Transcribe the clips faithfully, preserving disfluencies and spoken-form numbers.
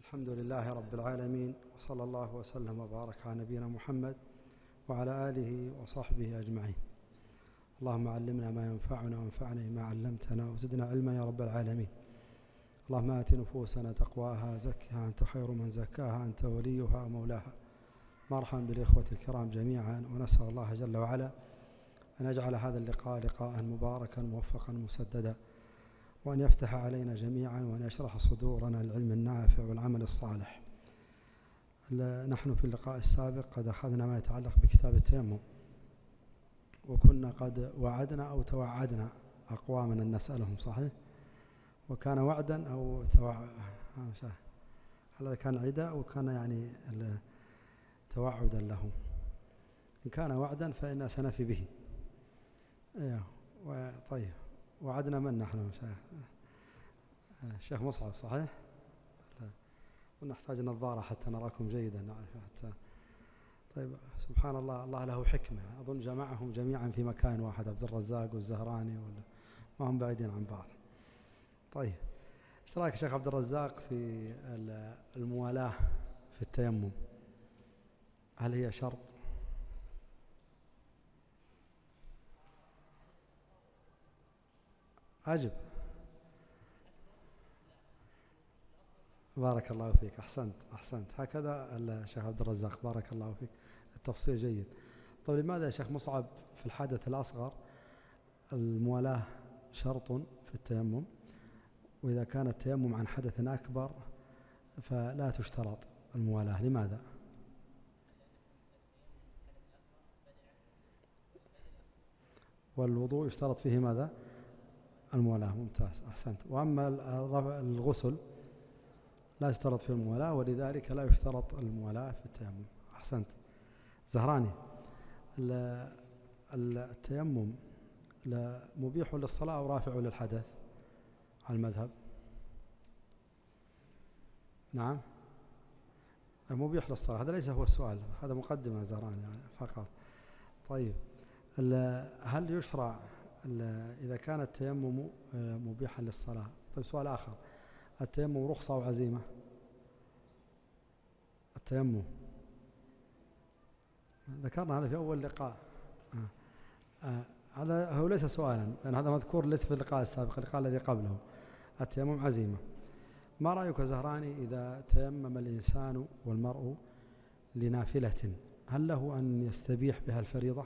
الحمد لله رب العالمين، وصلى الله وسلم وبارك على نبينا محمد وعلى آله وصحبه أجمعين. اللهم علمنا ما ينفعنا وانفعنا ما علمتنا وزدنا علما يا رب العالمين. اللهم آت نفوسنا تقواها زكها أنت خير من زكاها أنت وليها ومولاها. مرحبا بالإخوة الكرام جميعا، ونسأل الله جل وعلا أن يجعل هذا اللقاء لقاء مباركا موفقا مسددا، وأن يفتح علينا جميعا، وأن يشرح صدورنا للعلم النافع والعمل الصالح. نحن في اللقاء السابق قد أخذنا ما يتعلق بكتاب التيمم، وكنا قد وعدنا أو توعدنا أقواما أن نسألهم، صحيح؟ وكان وعدا أو توعد، هذا كان عدا أو كان يعني توعدا لهم. إن كان وعدا فإنا سنفي به. طيب، وعدنا من نحن؟ الشيخ مصعب، صحيح؟ ونحتاج نظارة حتى نراكم جيدا نعرف حتى. طيب، سبحان الله، الله له حكمة. أظن جمعهم جميعا في مكان واحد، عبد الرزاق والزهراني، ولا ما هم بعيدين عن بعض. طيب، ايش رايك شيخ عبد الرزاق في الموالاة في التيمم؟ هل هي شرط؟ أجب. بارك الله فيك، أحسنت أحسنت، هكذا الشيخ عبد الرزاق، بارك الله فيك، التفصيل جيد. طيب، لماذا يا شيخ مصعب في الحدث الأصغر الموالاة شرط في التيمم، وإذا كان التيمم عن حدث أكبر فلا تشترط الموالاة؟ لماذا؟ والوضوء يشترط فيه ماذا؟ الموالاة. ممتاز، أحسنت. وأما الغسل لا يشترط فيه الموالاة، ولذلك لا يشترط الموالاة في التيمم. أحسنت. زهراني، التيمم مبيح للصلاة أو رافع للحدث على المذهب؟ نعم، مبيح للصلاة، هذا ليس هو السؤال، هذا مقدمة زهراني يعني فقط. طيب، هل يشرع إذا كان التيمم مبيحا للصلاة؟ طيب، سؤال آخر، التيمم رخصة أو عزيمة؟ التيمم ذكرنا هذا في أول لقاء. آه. آه. هذا هو ليس سؤالا، لأن هذا مذكور ليس في اللقاء السابق، اللقاء الذي قبله. التيمم عزيمة. ما رأيك زهراني إذا تيمم الإنسان والمرء لنافلة، هل له أن يستبيح بها الفريضة؟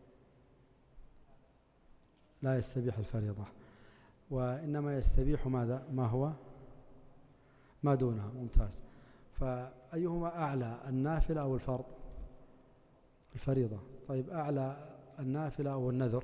لا يستبيح الفريضة، وإنما يستبيح ماذا؟ ما هو ما دونها. ممتاز. فأيهما أعلى، النافلة أو الفرض؟ الفريضة. طيب، أعلى النافلة أو النذر؟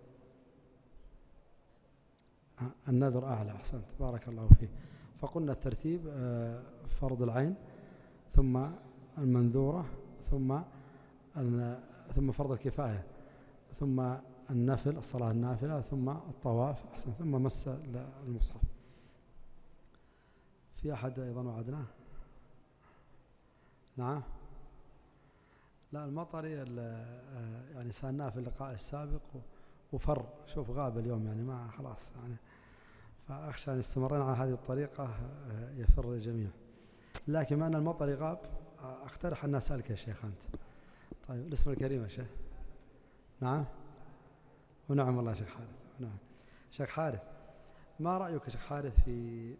النذر أعلى. أحسنت، بارك الله فيك. فقلنا الترتيب: فرض العين، ثم المنذورة، ثم ثم فرض الكفاية، ثم النفل، الصلاة النافلة، ثم الطواف، أحسن، ثم مس المصحف. في أحد أيضا وعدناه؟ نعم. لا، المطري يعني سألناه في اللقاء السابق وفر، شوف غاب اليوم يعني، ما خلاص يعني، فأخشى أن استمرنا على هذه الطريقة يفر الجميع. لكن ما أن المطري غاب، أقترح أن أسألك يا شيخ أنت. طيب، الاسم الكريم يا شيخ. نعم. ونعم الله شيخ حارث. نعم شيخ حارث، ما رأيك شيخ حارث في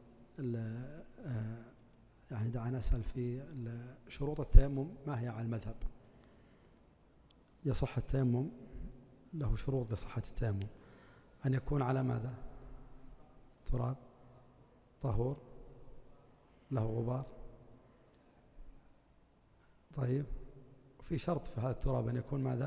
يعني دعنا نسأل في شروط التيمم، ما هي على المذهب؟ يصح التيمم، له شروط لصحة التيمم، أن يكون على ماذا؟ تراب، طهور، له غبار. طيب، في شرط في هذا التراب أن يكون ماذا؟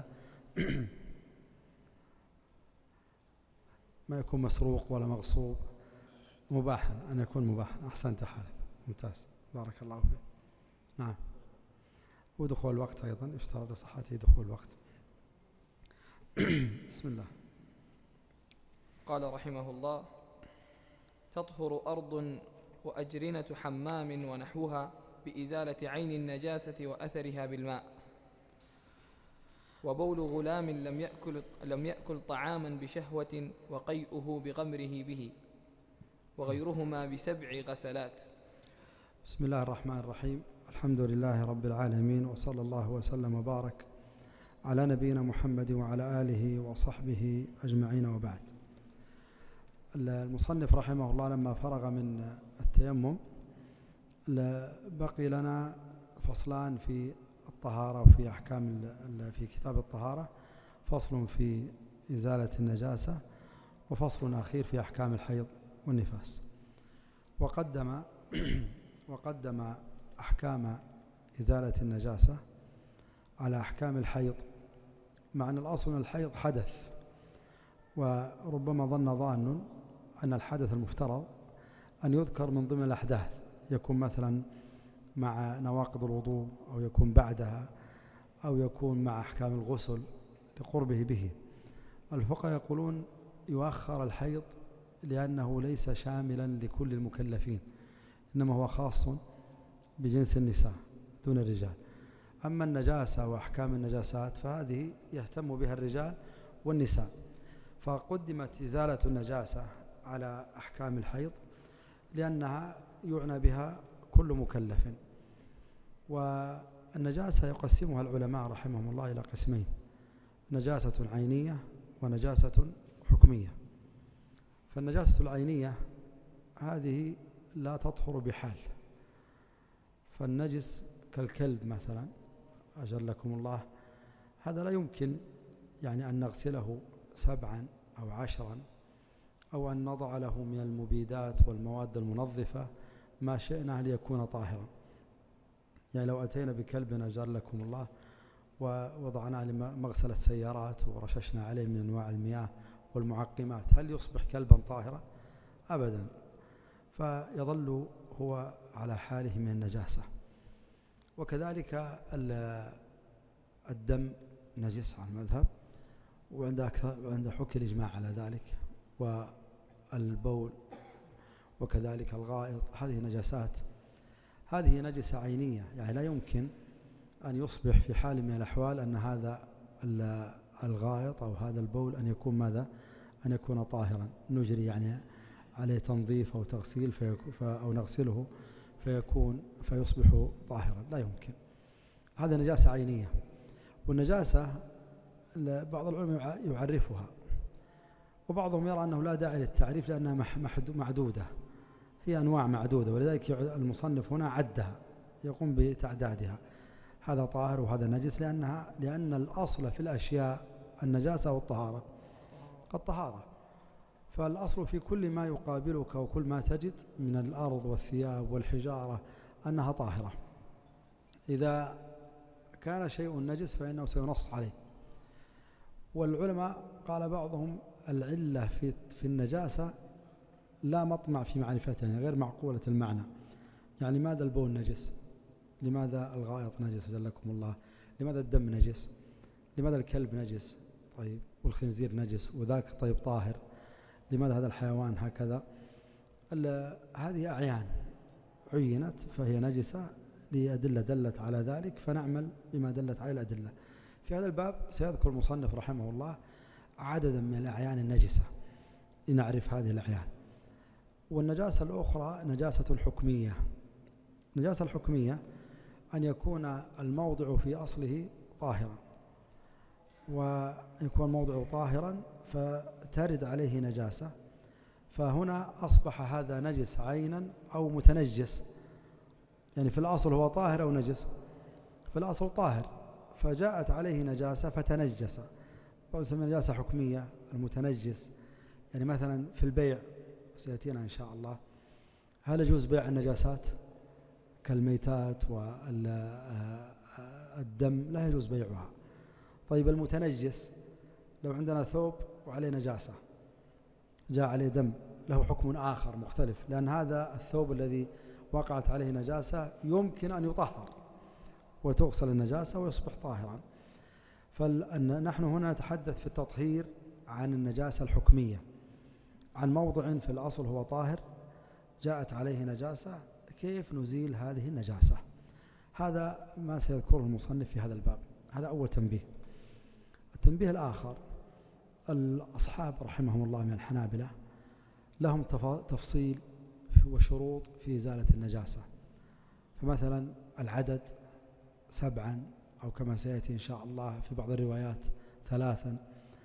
ما يكون مسروق ولا مغصوب، مباحا، أن يكون مباحا. أحسنت حالك، ممتاز، بارك الله فيك. نعم. ودخول الوقت أيضا يشترط لصحته دخول الوقت. بسم الله. قال رحمه الله: تطهر أرض وأجرنة حمام ونحوها بإزالة عين النجاسة وأثرها بالماء، وبول غلام لم يأكل, لم يأكل طعاما بشهوة وقيئه بغمره به، وغيرهما بسبع غسلات. بسم الله الرحمن الرحيم. الحمد لله رب العالمين، وصلى الله وسلم وبارك على نبينا محمد وعلى آله وصحبه أجمعين، وبعد. المصنف رحمه الله لما فرغ من التيمم بقي لنا فصلان في الطهارة وفي أحكام في كتاب الطهارة، فصل في إزالة النجاسة وفصل أخير في أحكام الحيض والنفاس. وقدم وقدم أحكام إزالة النجاسة على أحكام الحيض، مع أن الأصل من الحيض حدث، وربما ظن ظان أن الحدث المفترض أن يذكر من ضمن الأحداث، يكون مثلا مع نواقض الوضوء، أو يكون بعدها، أو يكون مع أحكام الغسل لقربه به. الفقهاء يقولون يؤخر الحيض لأنه ليس شاملا لكل المكلفين، إنما هو خاص بجنس النساء دون الرجال. أما النجاسة وأحكام النجاسات فهذه يهتم بها الرجال والنساء، فقدمت إزالة النجاسة على أحكام الحيض لأنها يعنى بها كل مكلف. والنجاسة يقسمها العلماء رحمهم الله إلى قسمين: نجاسة عينية ونجاسة حكمية. فالنجاسة العينية هذه لا تطهر بحال، فالنجس كالكلب مثلا أجلكم الله، هذا لا يمكن يعني أن نغسله سبعا أو عشرا، أو أن نضع له من المبيدات والمواد المنظفة ما شئنا ليكون طاهرا. يعني لو أتينا بكلب أجلكم الله ووضعناه لمغسل السيارات ورششنا عليه من أنواع المياه والمعقمات، هل يصبح كلبا طاهرا؟ أبدا، فيظل هو على حاله من النجاسة. وكذلك الدم نجس على المذهب، وعند حكي الإجماع على ذلك، والبول وكذلك الغائط، هذه نجاسات، هذه نجسة عينية، يعني لا يمكن أن يصبح في حال من الأحوال أن هذا الغائط أو هذا البول أن يكون ماذا؟ أن يكون طاهرا، نجري يعني عليه تنظيف أو تغسيل أو نغسله فيكون فيصبح طاهرا، لا يمكن. هذا نجاسة عينية. والنجاسة بعض العلماء يعرفها، وبعضهم يرى أنه لا داعي للتعريف لأنها معدودة، هي أنواع معدودة، ولذلك المصنف هنا عدها، يقوم بتعدادها: هذا طاهر وهذا نجس، لأنها لأن الأصل في الأشياء النجاسة والطهارة. الطهارة، فالأصل في كل ما يقابلك وكل ما تجد من الأرض والثياب والحجارة أنها طاهرة. إذا كان شيء نجس فإنه سينص عليه. والعلماء قال بعضهم العلة في في النجاسة لا مطمع في معرفتها، يعني غير معقولة المعنى. يعني لماذا البول نجس؟ لماذا الغائط نجس جلكم الله؟ لماذا الدم نجس؟ لماذا الكلب نجس؟ طيب، والخنزير نجس، وذاك طيب طاهر، لماذا هذا الحيوان هكذا؟ هذه أعيان عينت فهي نجسة لأدلة دلت على ذلك، فنعمل بما دلت عليه الأدلة. في هذا الباب سيذكر المصنف رحمه الله عددا من الأعيان النجسة لنعرف هذه الأعيان. والنجاسة الأخرى نجاسة الحكمية. النجاسة الحكمية أن يكون الموضع في أصله طاهرا، ويكون الموضع طاهرا فترد عليه نجاسة، فهنا أصبح هذا نجس عينا أو متنجس. يعني في الأصل هو طاهر أو نجس؟ في الأصل طاهر، فجاءت عليه نجاسة فتنجس، فيسمى نجاسة حكمية. المتنجس يعني مثلا في البيع سيأتينا إن شاء الله، هل يجوز بيع النجاسات كالميتات والدم؟ لا يجوز بيعها. طيب المتنجس، لو عندنا ثوب وعليه نجاسة جاء عليه دم، له حكم آخر مختلف، لأن هذا الثوب الذي وقعت عليه نجاسة يمكن أن يطهر وتغسل النجاسة ويصبح طاهرا. فنحن هنا نتحدث في التطهير عن النجاسة الحكمية، عن موضع في الأصل هو طاهر جاءت عليه نجاسة، كيف نزيل هذه النجاسة؟ هذا ما سيذكره المصنف في هذا الباب. هذا أول تنبيه. التنبيه الآخر: الأصحاب رحمهم الله من الحنابلة لهم تفصيل وشروط في إزالة النجاسة. فمثلا العدد سبعا أو كما سيأتي إن شاء الله في بعض الروايات ثلاثا.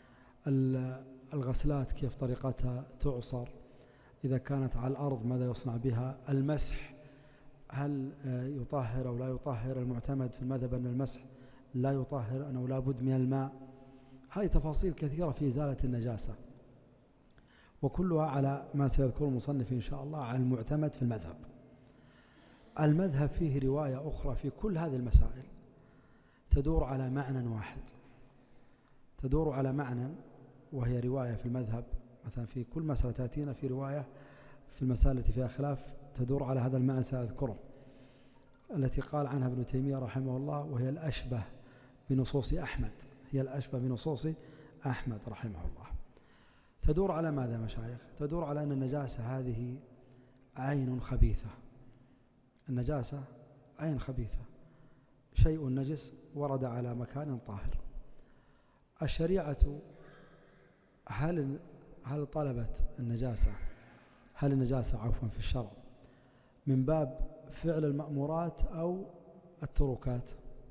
الغسلات كيف طريقتها تعصر، إذا كانت على الأرض ماذا يصنع بها، المسح هل يطهر أو لا يطهر، المعتمد في المذهب أن المسح لا يطهر أنه لا بد من الماء. هذه تفاصيل كثيرة في إزالة النجاسة، وكلها على ما سيذكر المصنف إن شاء الله على المعتمد في المذهب. المذهب فيه رواية أخرى في كل هذه المسائل تدور على معنى واحد، تدور على معنى، وهي رواية في المذهب مثلا في كل مسألة تأتينا في رواية في المسائل التي فيها خلاف تدور على هذا المعنى سأذكره، التي قال عنها ابن تيمية رحمه الله، وهي الأشبه بنصوص أحمد، هي الأشبه بنصوص أحمد رحمه الله. تدور على ماذا مشايخ؟ تدور على أن النجاسة هذه عين خبيثة، النجاسة عين خبيثة، شيء نجس ورد على مكان طاهر. الشريعة هل هل طلبت النجاسة هل النجاسة عفوا في الشرع من باب فعل المأمورات أو التروكات؟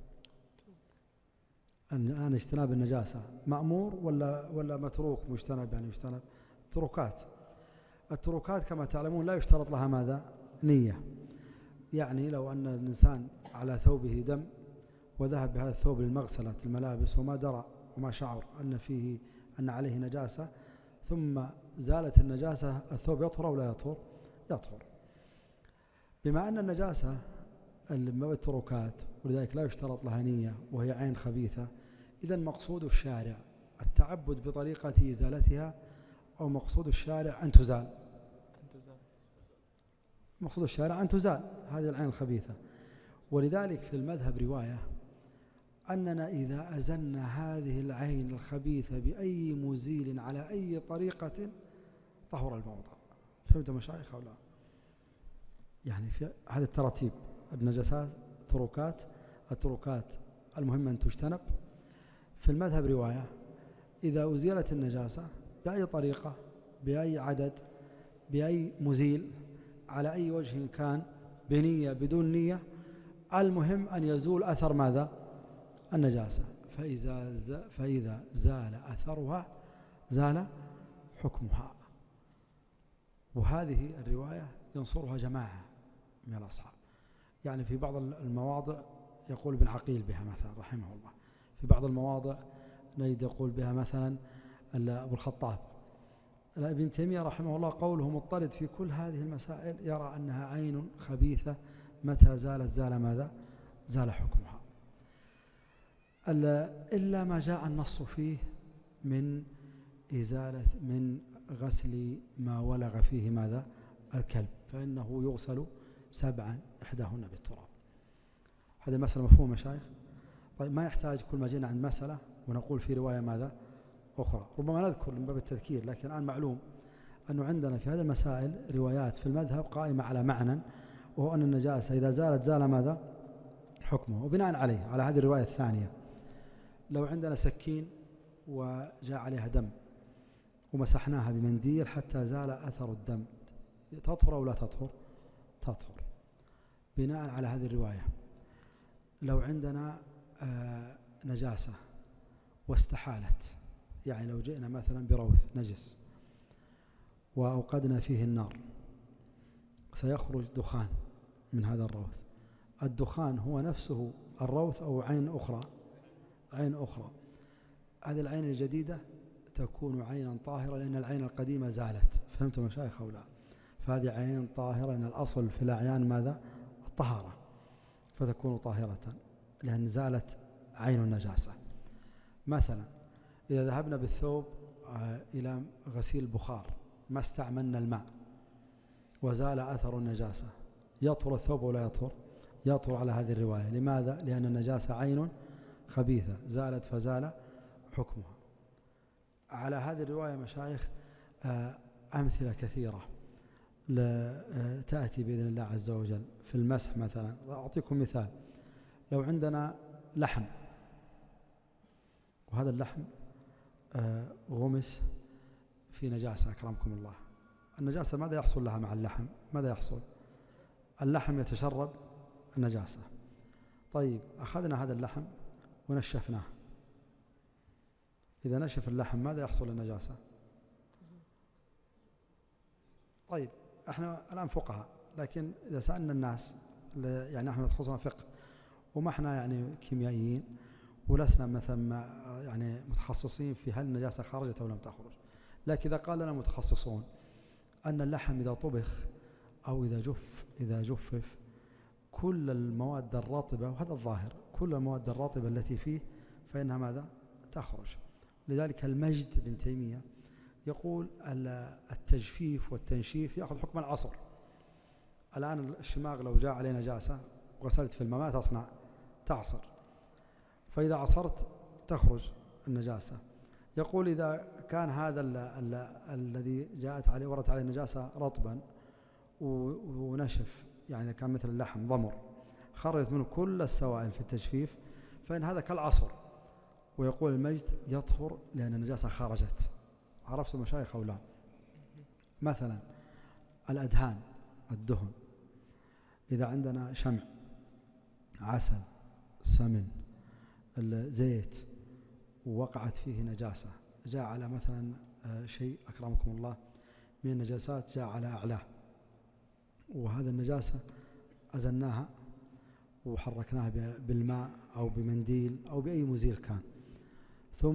الآن اجتناب النجاسة مأمور ولا ولا متروك مجتنب؟ يعني يجتنب تروكات. التروكات كما تعلمون لا يشترط لها ماذا؟ نية. يعني لو أن الإنسان على ثوبه دم وذهب بهذا الثوب للمغسلة الملابس وما درى وما شعر أن فيه أن عليه نجاسة، ثم زالت النجاسة، الثوب يطهر أو لا يطهر؟ يطهر. بما أن النجاسة التروكات ولذلك لا يشترط لها نية وهي عين خبيثة، إذا مقصود الشارع التعبد بطريقة إزالتها أو مقصود الشارع أن تزال؟ مقصود الشارع أن تزال هذه العين الخبيثة. ولذلك في المذهب رواية أننا إذا أزلنا هذه العين الخبيثة بأي مزيل على أي طريقة طهر الموضع. فهمت مشايخ أو لا؟ يعني في هذا الترتيب، النجاسات تروكات، التروكات المهم أن تجتنب. في المذهب رواية إذا أزيلت النجاسة بأي طريقة بأي عدد بأي مزيل على أي وجه كان، بنية بدون نية، المهم أن يزول أثر ماذا؟ النجاسة. فإذا, فإذا زال أثرها زال حكمها. وهذه الرواية ينصرها جماعة من الأصحاب. يعني في بعض المواضع يقول ابن عقيل بها مثلا رحمه الله، في بعض المواضع نجد يقول بها مثلا أبو الخطاب. ابن تيمية رحمه الله قوله مضطرد في كل هذه المسائل، يرى أنها عين خبيثة متى زالت زال ماذا؟ زال حكمها، إلا ما جاء النص فيه من إزالة من غسل ما ولغ فيه ماذا؟ الكلب، فإنه يغسل سبعا إحداهن بالتراب. هذه مسألة مفهومة مشايخ؟ طيب ما يحتاج كل ما جينا عند مسألة ونقول في رواية ماذا؟ أخرى، ربما نذكر من باب التذكير، لكن الآن معلوم أنه عندنا في هذه المسائل روايات في المذهب قائمة على معنى، وهو أن النجاسة إذا زالت زال ماذا؟ حكمه. وبناء عليه على هذه الرواية الثانية، لو عندنا سكين وجاء عليها دم ومسحناها بمنديل حتى زال أثر الدم، تطهر أو لا تطهر؟ تطهر. بناء على هذه الرواية لو عندنا آه نجاسة واستحالت، يعني لو جئنا مثلا بروث نجس وأوقدنا فيه النار سيخرج دخان من هذا الروث، الدخان هو نفسه الروث أو عين أخرى؟ عين أخرى. هذه العين الجديدة تكون عينا طاهرة لأن العين القديمة زالت. فهمتم مشايخ أو لا؟ فهذه عين طاهرة لأن الأصل في الأعيان ماذا؟ الطهارة، فتكون طاهرة لأن زالت عين النجاسة. مثلا إذا ذهبنا بالثوب إلى غسيل بخار ما استعملنا الماء وزال أثر النجاسة، يطهر الثوب ولا يطهر؟ يطهر على هذه الرواية. لماذا؟ لأن النجاسة عين خبيثة زالت فزال حكمها. على هذه الرواية مشايخ أمثلة كثيرة تأتي بإذن الله عز وجل في المسح. مثلا أعطيكم مثال، لو عندنا لحم وهذا اللحم غمس في نجاسة أكرمكم الله، النجاسة ماذا يحصل لها مع اللحم؟ ماذا يحصل؟ اللحم يتشرب النجاسة. طيب أخذنا هذا اللحم ونشفناه، إذا نشف اللحم ماذا يحصل للنجاسة؟ طيب احنا الآن فقهاء، لكن إذا سألنا الناس، يعني احنا تخصصنا فقه وما احنا يعني كيميائيين ولسنا مثلا يعني متخصصين في هل النجاسة خرجت أو لم تخرج، لكن إذا قال لنا متخصصون أن اللحم إذا طبخ أو إذا جف إذا جفف كل المواد الرطبة، وهذا الظاهر، كل المواد الرطبة التي فيه فإنها ماذا؟ تخرج. لذلك المجد بن تيمية يقول التجفيف والتنشيف يأخذ حكم العصر. الآن الشماغ لو جاء عليه نجاسة غسلت في الماء ما تصنع؟ تعصر، فإذا عصرت تخرج النجاسة. يقول إذا كان هذا ال ال الذي جاءت عليه وردت عليه النجاسة رطبا ونشف، يعني كان مثل اللحم ضمر خرجت منه كل السوائل في التجفيف فإن هذا كالعصر. ويقول المجد يطهر لأن النجاسة خرجت. عرفت المشايخ أو لا؟ مثلا الأدهان، الدهن، إذا عندنا شمع، عسل، سمن، الزيت ووقعت فيه نجاسة، جاء على مثلا شيء أكرمكم الله من النجاسات جاء على أعلاه، وهذا النجاسة أزلناها وحركناها بالماء أو بمنديل أو بأي مزيل كان، ثم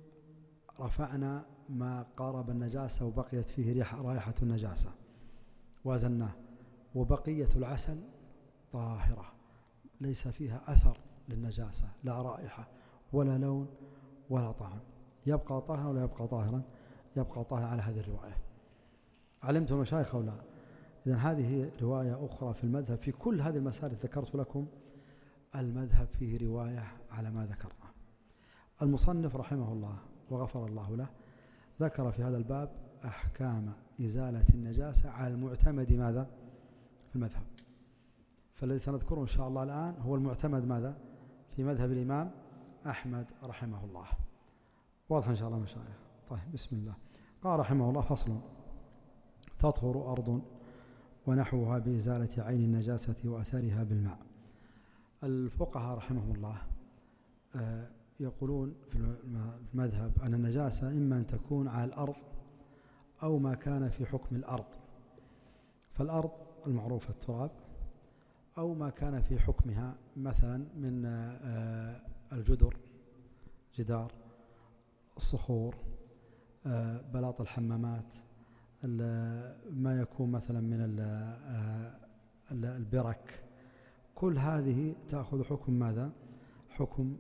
رفعنا ما قارب النجاسة وبقيت فيه ريح رائحة النجاسة وازلناه، وبقية العسل طاهرة ليس فيها أثر للنجاسة، لا رائحة ولا لون ولا طعم، يبقى طاهرا ولا يبقى طاهرا؟ يبقى طاهرا على هذه الرواية. علمتم مشايخ أو لا؟ إذن هذه رواية أخرى في المذهب. في كل هذه المسائل ذكرت لكم المذهب فيه رواية على ما ذكرنا. المصنف رحمه الله وغفر الله له ذكر في هذا الباب أحكام إزالة النجاسة على المعتمد ماذا؟ في المذهب. فالذي سنذكره إن شاء الله الآن هو المعتمد ماذا؟ في مذهب الإمام أحمد رحمه الله. واضح إن شاء الله مشايخ؟ طيب بسم الله. قال رحمه الله: فصل: تطهر أرض ونحوها بإزالة عين النجاسة وأثرها بالماء. الفقهاء رحمهم الله يقولون في المذهب أن النجاسة إما أن تكون على الأرض أو ما كان في حكم الأرض، فالأرض المعروف التراب، أو ما كان في حكمها مثلا من الجدر، جدار، الصخور، بلاط الحمامات، ما يكون مثلا من البرك، كل هذه تأخذ حكم ماذا؟ حكم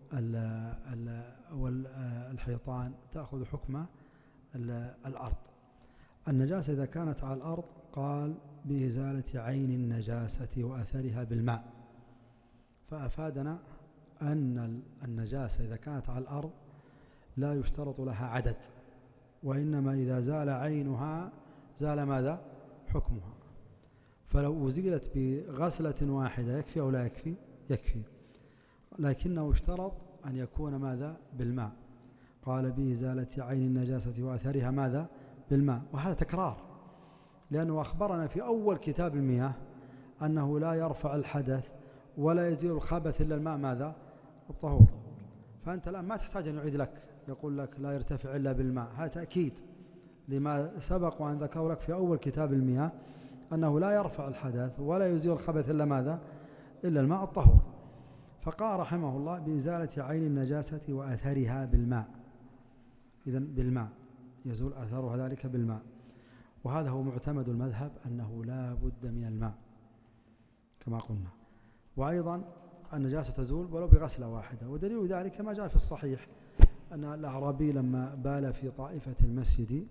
والحيطان تأخذ حكم الأرض. النجاسة إذا كانت على الأرض قال بإزالة عين النجاسة وأثرها بالماء، فأفادنا أن النجاسة إذا كانت على الأرض لا يشترط لها عدد، وإنما إذا زال عينها زال ماذا؟ حكمها. فلو أزيلت بغسلة واحدة يكفي أو لا يكفي؟ يكفي، لكنه اشترط أن يكون ماذا؟ بالماء. قال بإزالة عين النجاسة وأثرها ماذا؟ بالماء. وهذا تكرار، لأنه أخبرنا في أول كتاب المياه أنه لا يرفع الحدث ولا يزيل الخبث إلا الماء ماذا؟ الطهور. فأنت الآن ما تحتاج أن يعيد لك، يقول لك لا يرتفع إلا بالماء، هذا تأكيد لما سبق وأن ذكر لك في أول كتاب المياه أنه لا يرفع الحدث ولا يزيل الخبث إلا ماذا؟ إلا الماء الطهور. فقال رحمه الله بإزالة عين النجاسة وأثرها بالماء، إذن بالماء يزول أثرها ذلك بالماء. وهذا هو معتمد المذهب أنه لا بد من الماء كما قلنا. وأيضا النجاسة تزول ولو بغسلة واحدة، ودليل ذلك ما جاء في الصحيح أن الأعرابي لما بال في طائفة المسجد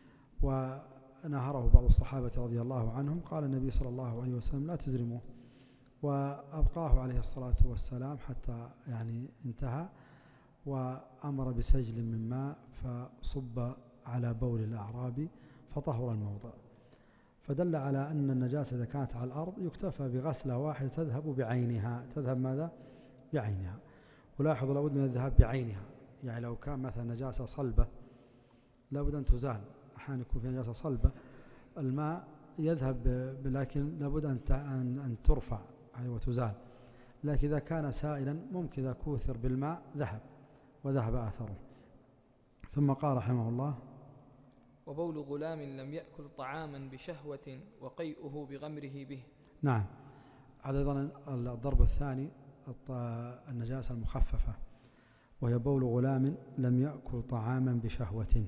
ونهره بعض الصحابة رضي الله عنهم قال النبي صلى الله عليه وسلم لا تزرموه، وأبقاه عليه الصلاة والسلام حتى يعني انتهى، وأمر بسجل من ماء فصب على بول الأعرابي فطهر الموضع. فدل على أن النجاسة إذا كانت على الأرض يكتفى بغسلة واحدة تذهب بعينها. تذهب ماذا؟ بعينها. ولاحظوا لابد من الذهاب بعينها، يعني لو كان مثلا نجاسة صلبة لابد أن تزال. أحيانا يكون في نجاسة صلبة الماء يذهب، لكن لابد أن أن ترفع وتزال. لكن إذا كان سائلا ممكن إذا كوثر بالماء ذهب وذهب أثره. ثم قال رحمه الله: وبول غلام لم يأكل طعاما بشهوة وقيئه بغمره به. نعم، هذا أيضا الضرب الثاني النجاسة المخففة، وهي بول غلام لم يأكل طعاما بشهوة.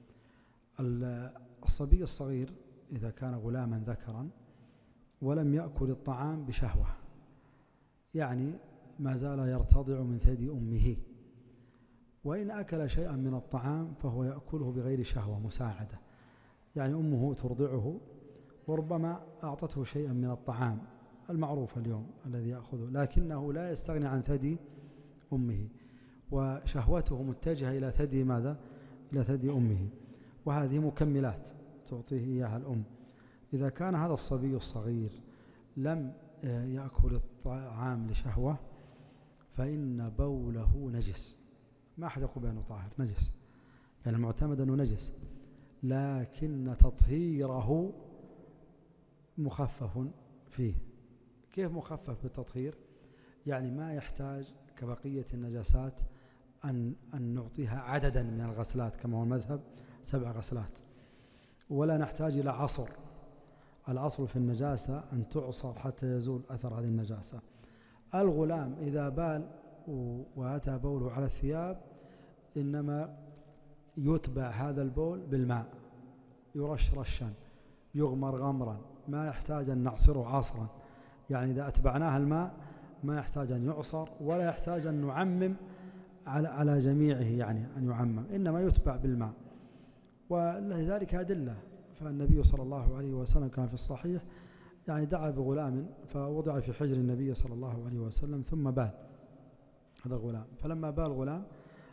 الصبي الصغير إذا كان غلاما ذكرا ولم يأكل الطعام بشهوة، يعني ما زال يرتضع من ثدي أمه، وإن أكل شيئا من الطعام فهو يأكله بغير شهوة مساعدة، يعني أمه ترضعه وربما أعطته شيئا من الطعام المعروف اليوم الذي يأخذه، لكنه لا يستغني عن ثدي أمه، وشهوته متجهة إلى ثدي ماذا؟ إلى ثدي أمه، وهذه مكملات تعطيه إياها الأم. إذا كان هذا الصبي الصغير لم يأكل الطعام لشهوة فإن بوله نجس، ما أحد يقول بأنه طاهر، نجس، يعني المعتمد أنه نجس، لكن تطهيره مخفف فيه. كيف مخفف بالتطهير؟ يعني ما يحتاج كبقية النجاسات أن, أن نعطيها عددا من الغسلات كما هو المذهب سبع غسلات، ولا نحتاج إلى عصر. العصر في النجاسة أن تعصر حتى يزول أثر هذه النجاسة. الغلام إذا بال وأتى بوله على الثياب إنما يتبع هذا البول بالماء، يرش رشا، يغمر غمرا، ما يحتاج أن نعصره عصرا، يعني إذا أتبعناه الماء ما يحتاج أن يعصر ولا يحتاج أن نعمم على على جميعه، يعني أن يعمم، إنما يتبع بالماء. ولذلك أدلة، فالنبي صلى الله عليه وسلم كان في الصحيح يعني دعا بغلام فوضع في حجر النبي صلى الله عليه وسلم ثم بال هذا الغلام، فلما بال الغلام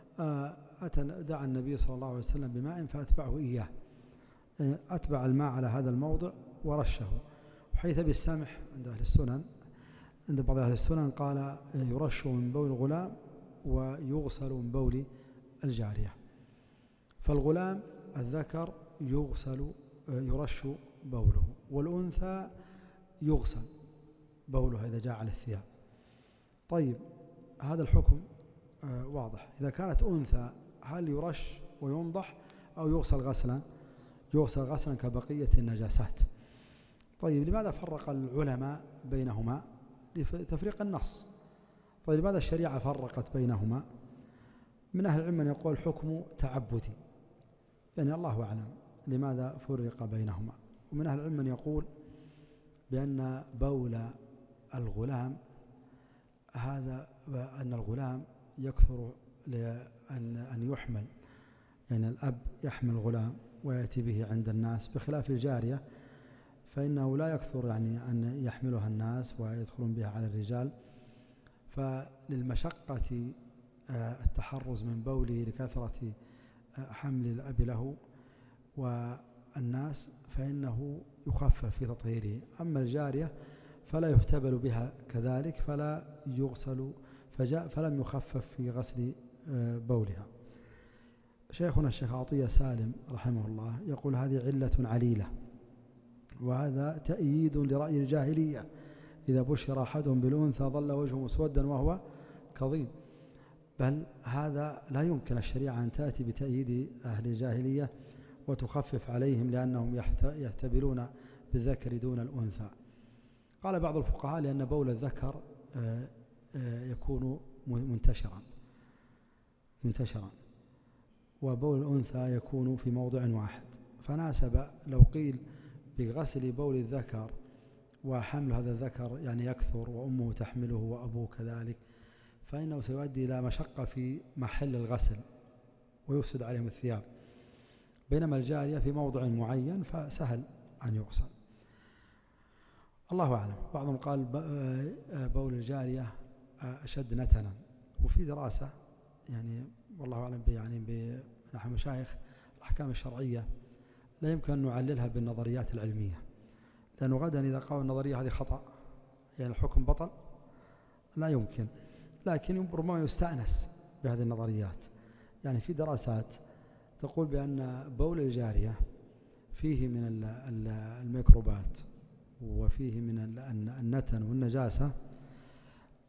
دعا النبي صلى الله عليه وسلم بماء فأتبعه إياه، أتبع الماء على هذا الموضع ورشه، حيث بالسمح عند أهل السنن، عند بعض أهل السنن قال يرش من بول الغلام ويغسل من بول الجارية. فالغلام الذكر يغسل يرش بوله، والأنثى يغسل بولها إذا جاء على الثياب. طيب هذا الحكم واضح. إذا كانت أنثى هل يرش وينضح أو يغسل غسلا؟ يغسل غسلا كبقية النجاسات. طيب لماذا فرق العلماء بينهما؟ لتفريق النص. طيب لماذا الشريعة فرقت بينهما؟ من أهل العلم من يقول حكم تعبدي، يعني الله أعلم لماذا فرق بينهما. ومن أهل العلم من يقول بأن بول الغلام هذا أن الغلام يكثر لأن أن يحمل، يعني الأب يحمل الغلام ويأتي به عند الناس، بخلاف الجارية فإنه لا يكثر يعني أن يحملها الناس ويدخلون بها على الرجال، فللمشقة التحرز من بوله لكثرة حمل الأب له والناس فإنه يخفف في تطهيره. أما الجارية فلا يهتبل بها كذلك فلا يغسل، فجاء فلم يخفف في غسل بولها. شيخنا الشيخ عطية سالم رحمه الله يقول هذه علة عليلة، وهذا تأييد لرأي الجاهلية، إذا بشر أحدهم بالأنثى ظل وجهه مسودا وهو كظيم. بل هذا لا يمكن الشريعة أن تأتي بتأييد أهل الجاهلية وتخفف عليهم لأنهم يهتبلون بالذكر دون الأنثى. قال بعض الفقهاء لأن بول الذكر يكون منتشرا منتشرا وبول الأنثى يكون في موضع واحد، فناسب لو قيل بغسل بول الذكر وحمل هذا الذكر يعني يكثر وأمه تحمله وأبوه كذلك، فإنه سيؤدي إلى مشقة في محل الغسل ويفسد عليهم الثياب، بينما الجارية في موضع معين فسهل أن يغسل. الله أعلم. بعضهم قال بول الجارية أشد نتنا، وفي دراسة يعني والله أعلم يعني بنحو مشايخ الأحكام الشرعية لا يمكن أن نعللها بالنظريات العلمية، لأنه غدا إذا قالوا النظرية هذه خطأ يعني الحكم بطل، لا يمكن. لكن ربما يستأنس بهذه النظريات. يعني في دراسات تقول بأن بول الجارية فيه من الميكروبات وفيه من النتن والنجاسة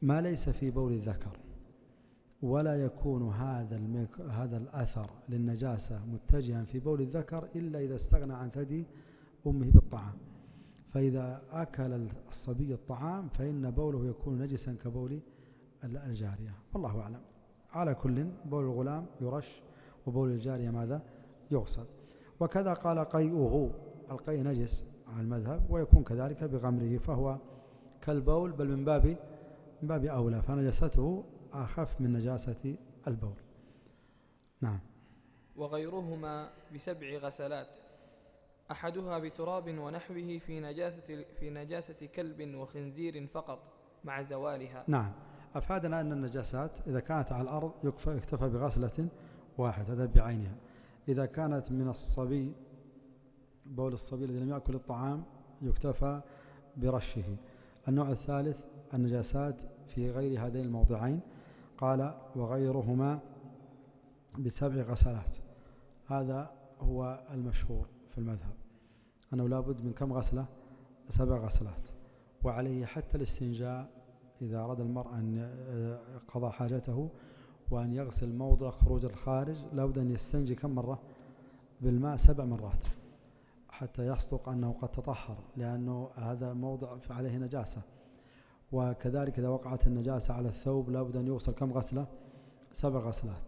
ما ليس في بول الذكر، ولا يكون هذا الميك... هذا الأثر للنجاسة متجها في بول الذكر إلا إذا استغنى عن ثدي أمه بالطعام. فإذا أكل الصبي الطعام فإن بوله يكون نجسا كبول الجارية، والله أعلم. على كل بول الغلام يرش وبول الجارية ماذا يغسل. وكذا قال قيئه، القيء نجس على المذهب، ويكون كذلك بغمره، فهو كالبول بل من باب من باب أولى، فنجاسته أخف من نجاسة البول. نعم. وغيرهما بسبع غسلات، أحدها بتراب ونحوه في نجاسة, في نجاسة كلب وخنزير فقط مع زوالها. نعم. أفادنا أن النجاسات إذا كانت على الأرض يكتفى بغسلة واحدة، هذا بعينها. إذا كانت من الصبي، بول الصبي الذي لم يأكل الطعام، يكتفى برشه. النوع الثالث النجاسات في غير هذين الموضعين، قال وغيرهما بسبع غسلات. هذا هو المشهور في المذهب، أنه لابد من كم غسلة؟ سبع غسلات. وعليه حتى الاستنجاء، إذا أراد المرء أن قضى حاجته وأن يغسل موضع خروج الخارج، لابد أن يستنجي كم مرة؟ بالماء سبع مرات، حتى يصدق أنه قد تطهر، لأنه هذا موضع عليه نجاسة. وكذلك إذا وقعت النجاسة على الثوب لابد أن يغسل كم غسلة؟ سبع غسلات.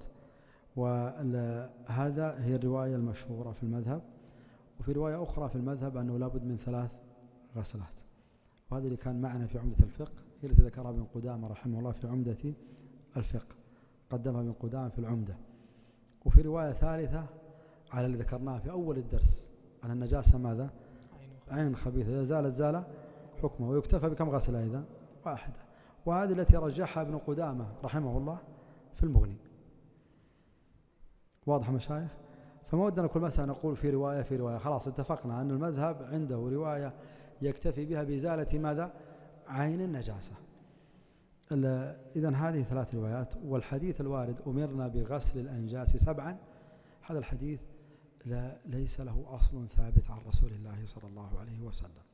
وهذا هي الرواية المشهورة في المذهب. وفي رواية أخرى في المذهب أنه لابد من ثلاث غسلات، وهذا اللي كان معنا في عمدة الفقه، هي التي ذكرها ابن قدامة رحمه الله في عمدة الفقه، قدمها ابن قدامة في العمدة. وفي رواية ثالثة على اللي ذكرناه في أول الدرس، أن النجاسة ماذا؟ عين خبيثة، إذا زالت زال حكمه، ويكتفى بكم غسلة إذا؟ واحدة. وهذه التي رجحها ابن قدامة رحمه الله في المغني. واضح مشايخ؟ فما ودنا كل مسألة نقول في رواية في رواية، خلاص اتفقنا أن المذهب عنده رواية يكتفي بها بإزالة ماذا؟ عين النجاسة. إذن هذه ثلاث روايات. والحديث الوارد أمرنا بغسل الأنجاس سبعا، هذا الحديث لا ليس له أصل ثابت عن رسول الله صلى الله عليه وسلم.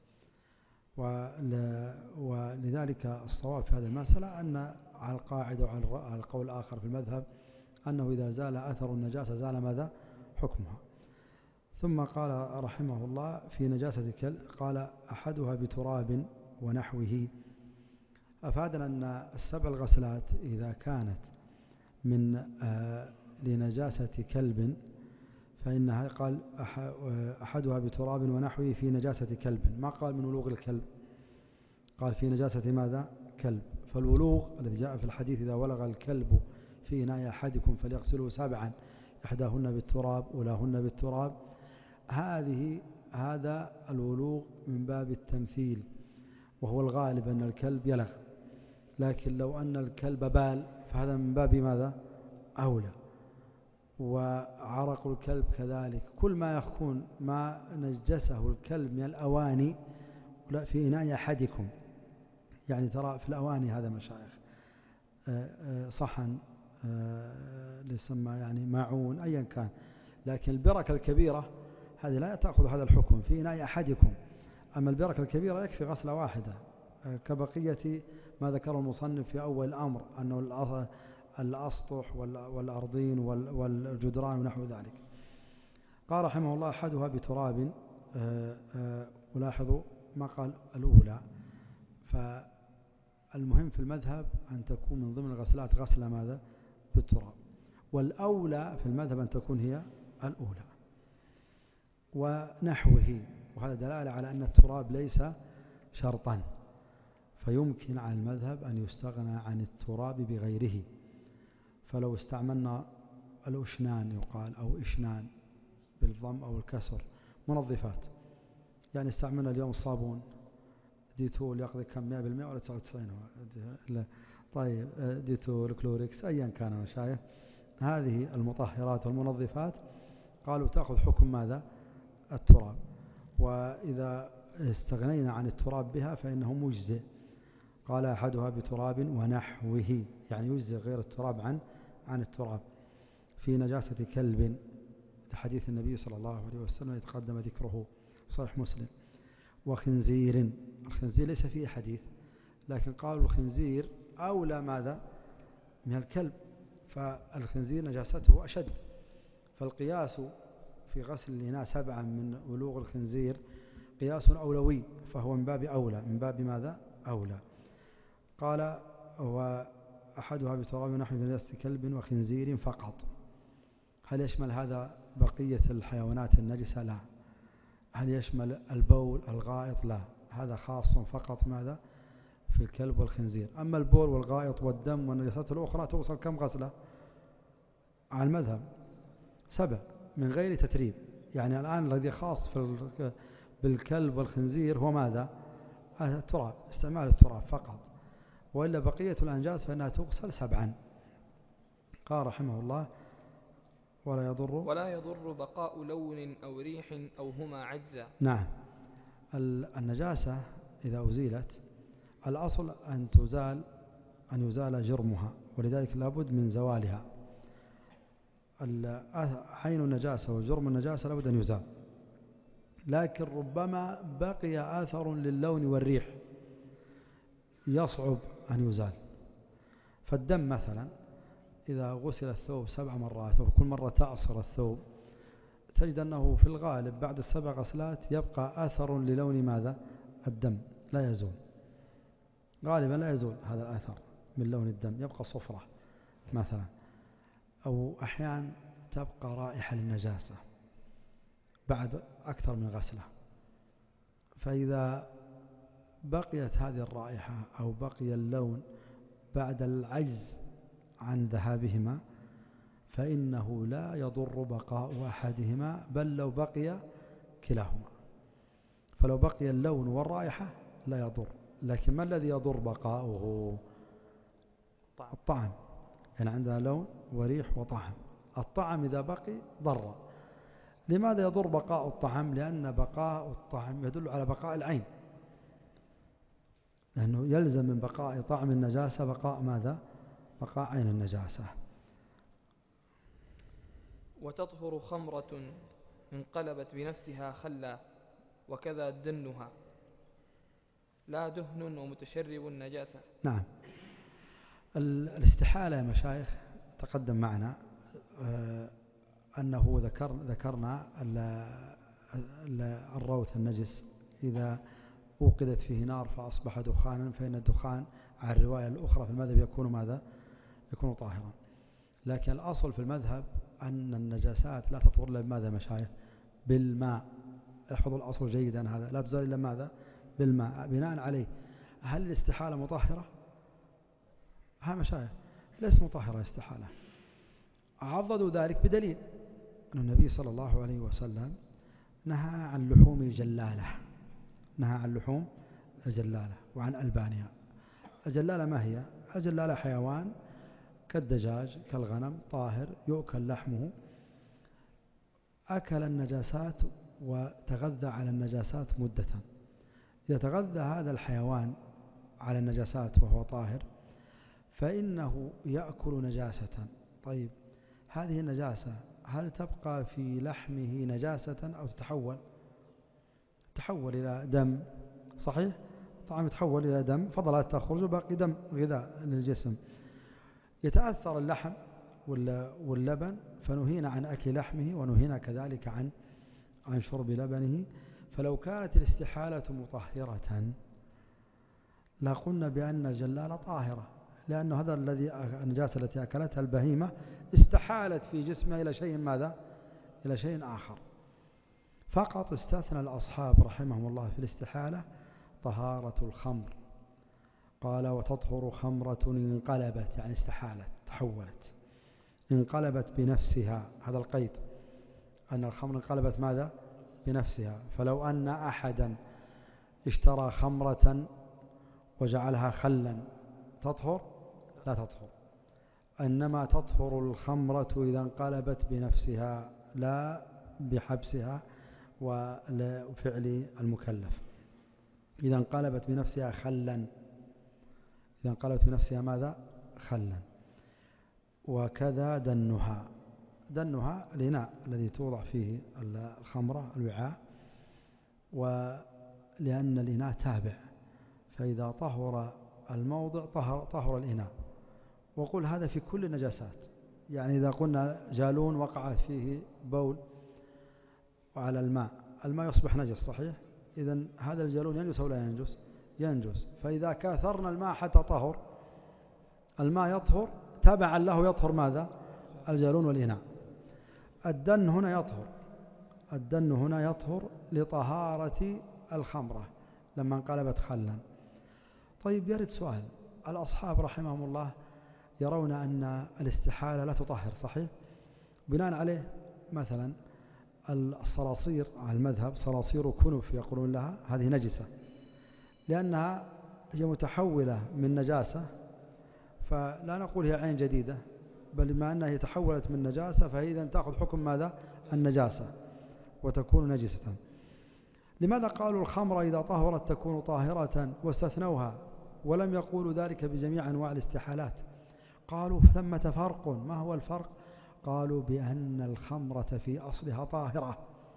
ولذلك الصواب في هذه المسألة أن على القاعدة وعلى القول الآخر في المذهب أنه إذا زال أثر النجاسة زال ماذا؟ حكمها. ثم قال رحمه الله في نجاسة الكلب، قال أحدها بتراب ونحوه. أفادنا أن السبع الغسلات إذا كانت من آه لنجاسة كلب فإنها قال أحدها بتراب ونحوه في نجاسة كلب، ما قال من ولوغ الكلب، قال في نجاسة ماذا؟ كلب. فالولوغ الذي جاء في الحديث إذا ولغ الكلب في إناء أحدكم فليغسله سبعا إحداهن بالتراب أولاهن بالتراب، هذه هذا الولوغ من باب التمثيل، وهو الغالب أن الكلب يلغ. لكن لو أن الكلب بال فهذا من باب ماذا؟ أولى. وعرق الكلب كذلك، كل ما يكون ما نجسه الكلب من الأواني في إناء أحدكم، يعني ترى في الأواني هذا مشايخ صحن يسمى يعني معون أيا كان، لكن البركة الكبيرة هذه لا تأخذ هذا الحكم في إناء أحدكم. أما البركة الكبيرة يكفي غسلة واحدة، كبقية ما ذكره المصنف في أول الأمر أنه الأسطح والأرضين والجدران ونحو ذلك. قال رحمه الله أحدها بتراب، ولاحظوا ما قال الأولى. فالمهم في المذهب أن تكون من ضمن الغسلات غسلة ماذا؟ بالتراب. والأولى في المذهب أن تكون هي الأولى. ونحوه، وهذا دلالة على أن التراب ليس شرطا، فيمكن على المذهب أن يستغنى عن التراب بغيره. فلو استعملنا الأشنان يقال أو إشنان بالضم أو الكسر منظفات، يعني استعملنا اليوم الصابون ديتول يأخذ كم مئة بالمئة ولا تسعة وتسعين، طيب ديتول كلوريكس أيا كان مشايخ، هذه المطهرات والمنظفات قالوا تأخذ حكم ماذا؟ التراب. وإذا استغنينا عن التراب بها فإنه مجزئ. قال أحدها بتراب ونحوه، يعني يجزئ غير التراب عن عن التراب في نجاسة كلب، لحديث النبي صلى الله عليه وسلم يتقدم ذكره صحيح مسلم. وخنزير، الخنزير ليس فيه حديث، لكن قالوا الخنزير أولى ماذا من الكلب، فالخنزير نجاسته أشد، فالقياس في غسل الإناء سبعا من ولوغ الخنزير قياس أولوي، فهو من باب أولى، من باب ماذا أولى. قال وأحدها بتراب نحو نجاسة كلب وخنزير فقط. هل يشمل هذا بقية الحيوانات النجسة؟ لا. هل يشمل البول الغائط؟ لا، هذا خاص فقط ماذا في الكلب والخنزير. أما البول والغائط والدم والنجاسات الأخرى توصل كم غسلة على المذهب؟ سبع من غير تتريب. يعني الآن الذي خاص في بالكلب والخنزير هو ماذا؟ التراب، استعمال التراب فقط، وإلا بقية الأنجاس فإنها تغسل سبعا. قال رحمه الله ولا يضر ولا يضر بقاء لون أو ريح أو هما عجزا. نعم، النجاسة إذا أزيلت الأصل أن تزال، أن يزال جرمها، ولذلك لابد من زوالها. عين النجاسة وجرم النجاسة لابد أن يزال، لكن ربما بقي آثر للون والريح يصعب أن يزال. فالدم مثلا إذا غسل الثوب سبع مرات وكل مرة تعصر الثوب، تجد أنه في الغالب بعد السبع غسلات يبقى آثر للون ماذا الدم، لا يزول، غالبا لا يزول هذا الآثر من لون الدم، يبقى صفرة مثلا، أو أحيانا تبقى رائحة للنجاسة بعد أكثر من غسلة. فإذا بقيت هذه الرائحة أو بقي اللون بعد العجز عن ذهابهما فإنه لا يضر بقاء أحدهما، بل لو بقي كلاهما. فلو بقي اللون والرائحة لا يضر، لكن ما الذي يضر بقاؤه؟ الطعم. يعني عندنا لون وريح وطعم، الطعم إذا بقي ضر. لماذا يضر بقاء الطعم؟ لأن بقاء الطعم يدل على بقاء العين، لأنه يلزم من بقاء طعم النجاسة بقاء ماذا؟ بقاء عين النجاسة. وتطهر خمرة انقلبت بنفسها خلا وكذا دنها، لا دهن ومتشرب النجاسة. نعم، الاستحالة يا مشايخ تقدم معنا أنه ذكر ذكرنا الروث النجس إذا أوقدت فيه نار فأصبح دخانا، فإن الدخان على الرواية الأخرى في المذهب يكون ماذا؟ يكون طاهرا. لكن الأصل في المذهب أن النجاسات لا تطهر إلا بماذا مشايخ؟ بالماء. احفظوا الأصل جيدا هذا، لا تزال إلا ماذا؟ بالماء. بناء عليه هل الاستحالة مطهرة؟ ها مشايخ ليس مطهرة استحالة. عضدوا ذلك بدليل أن النبي صلى الله عليه وسلم نهى عن لحوم الجلالة، نهى عن لحوم الجلالة وعن ألبانها. الجلالة ما هي؟ الجلالة حيوان كالدجاج كالغنم طاهر يؤكل لحمه، أكل النجاسات وتغذى على النجاسات مدة. إذا تغذى هذا الحيوان على النجاسات وهو طاهر فإنه يأكل نجاسة. طيب هذه النجاسة هل تبقى في لحمه نجاسة أو تتحول؟ تحول إلى دم، صحيح؟ طعام يتحول إلى دم، فضلات تخرج وباقي دم غذاء للجسم. يتأثر اللحم واللبن فنهينا عن أكل لحمه ونهينا كذلك عن عن شرب لبنه. فلو كانت الاستحالة مطهرة لا قلنا بأن الجلالة طاهرة، لأن هذا الذي النجاسة التي أكلتها البهيمة استحالت في جسمها إلى شيء ماذا؟ إلى شيء آخر. فقط استثنى الأصحاب رحمهم الله في الاستحالة طهارة الخمر. قال وتطهر خمرة انقلبت، يعني استحالت تحولت، انقلبت بنفسها، هذا القيد أن الخمر انقلبت ماذا؟ بنفسها. فلو أن أحدا اشترى خمرة وجعلها خلا تطهر؟ لا تطهر، إنما تطهر الخمرة إذا انقلبت بنفسها لا بحبسها وفعل المكلف. إذا انقلبت بنفسها خلا، إذا انقلبت بنفسها ماذا؟ خلا. وكذا دنها، دنها الإناء الذي توضع فيه الخمرة الوعاء، ولأن الإناء تابع، فإذا طهر الموضع طهر, طهر الإناء. وقل هذا في كل النجاسات، يعني إذا قلنا جالون وقعت فيه بول على الماء، الماء يصبح نجس صحيح، إذن هذا الجالون ينجس أو لا ينجس؟ ينجس. فإذا كاثرنا الماء حتى طهر الماء يطهر، تبعا له يطهر ماذا؟ الجالون والإناء. الدن هنا يطهر، الدن هنا يطهر لطهارة الخمرة لما انقلبت خلا. طيب يرد سؤال، الأصحاب رحمهم الله يرون أن الاستحالة لا تطهر صحيح؟ بناء عليه مثلا الصراصير على المذهب صراصير كنف يقولون لها هذه نجسة، لأنها هي متحولة من نجاسة، فلا نقول هي عين جديدة، بل بما أنها تحولت من نجاسة فهي إذن تأخذ حكم ماذا؟ النجاسة وتكون نجسة. لماذا قالوا الخمر إذا طهرت تكون طاهرة واستثنوها ولم يقولوا ذلك بجميع أنواع الاستحالات؟ قالوا ثمة فرق. ما هو الفرق؟ قالوا بأن الخمرة في أصلها طاهرة،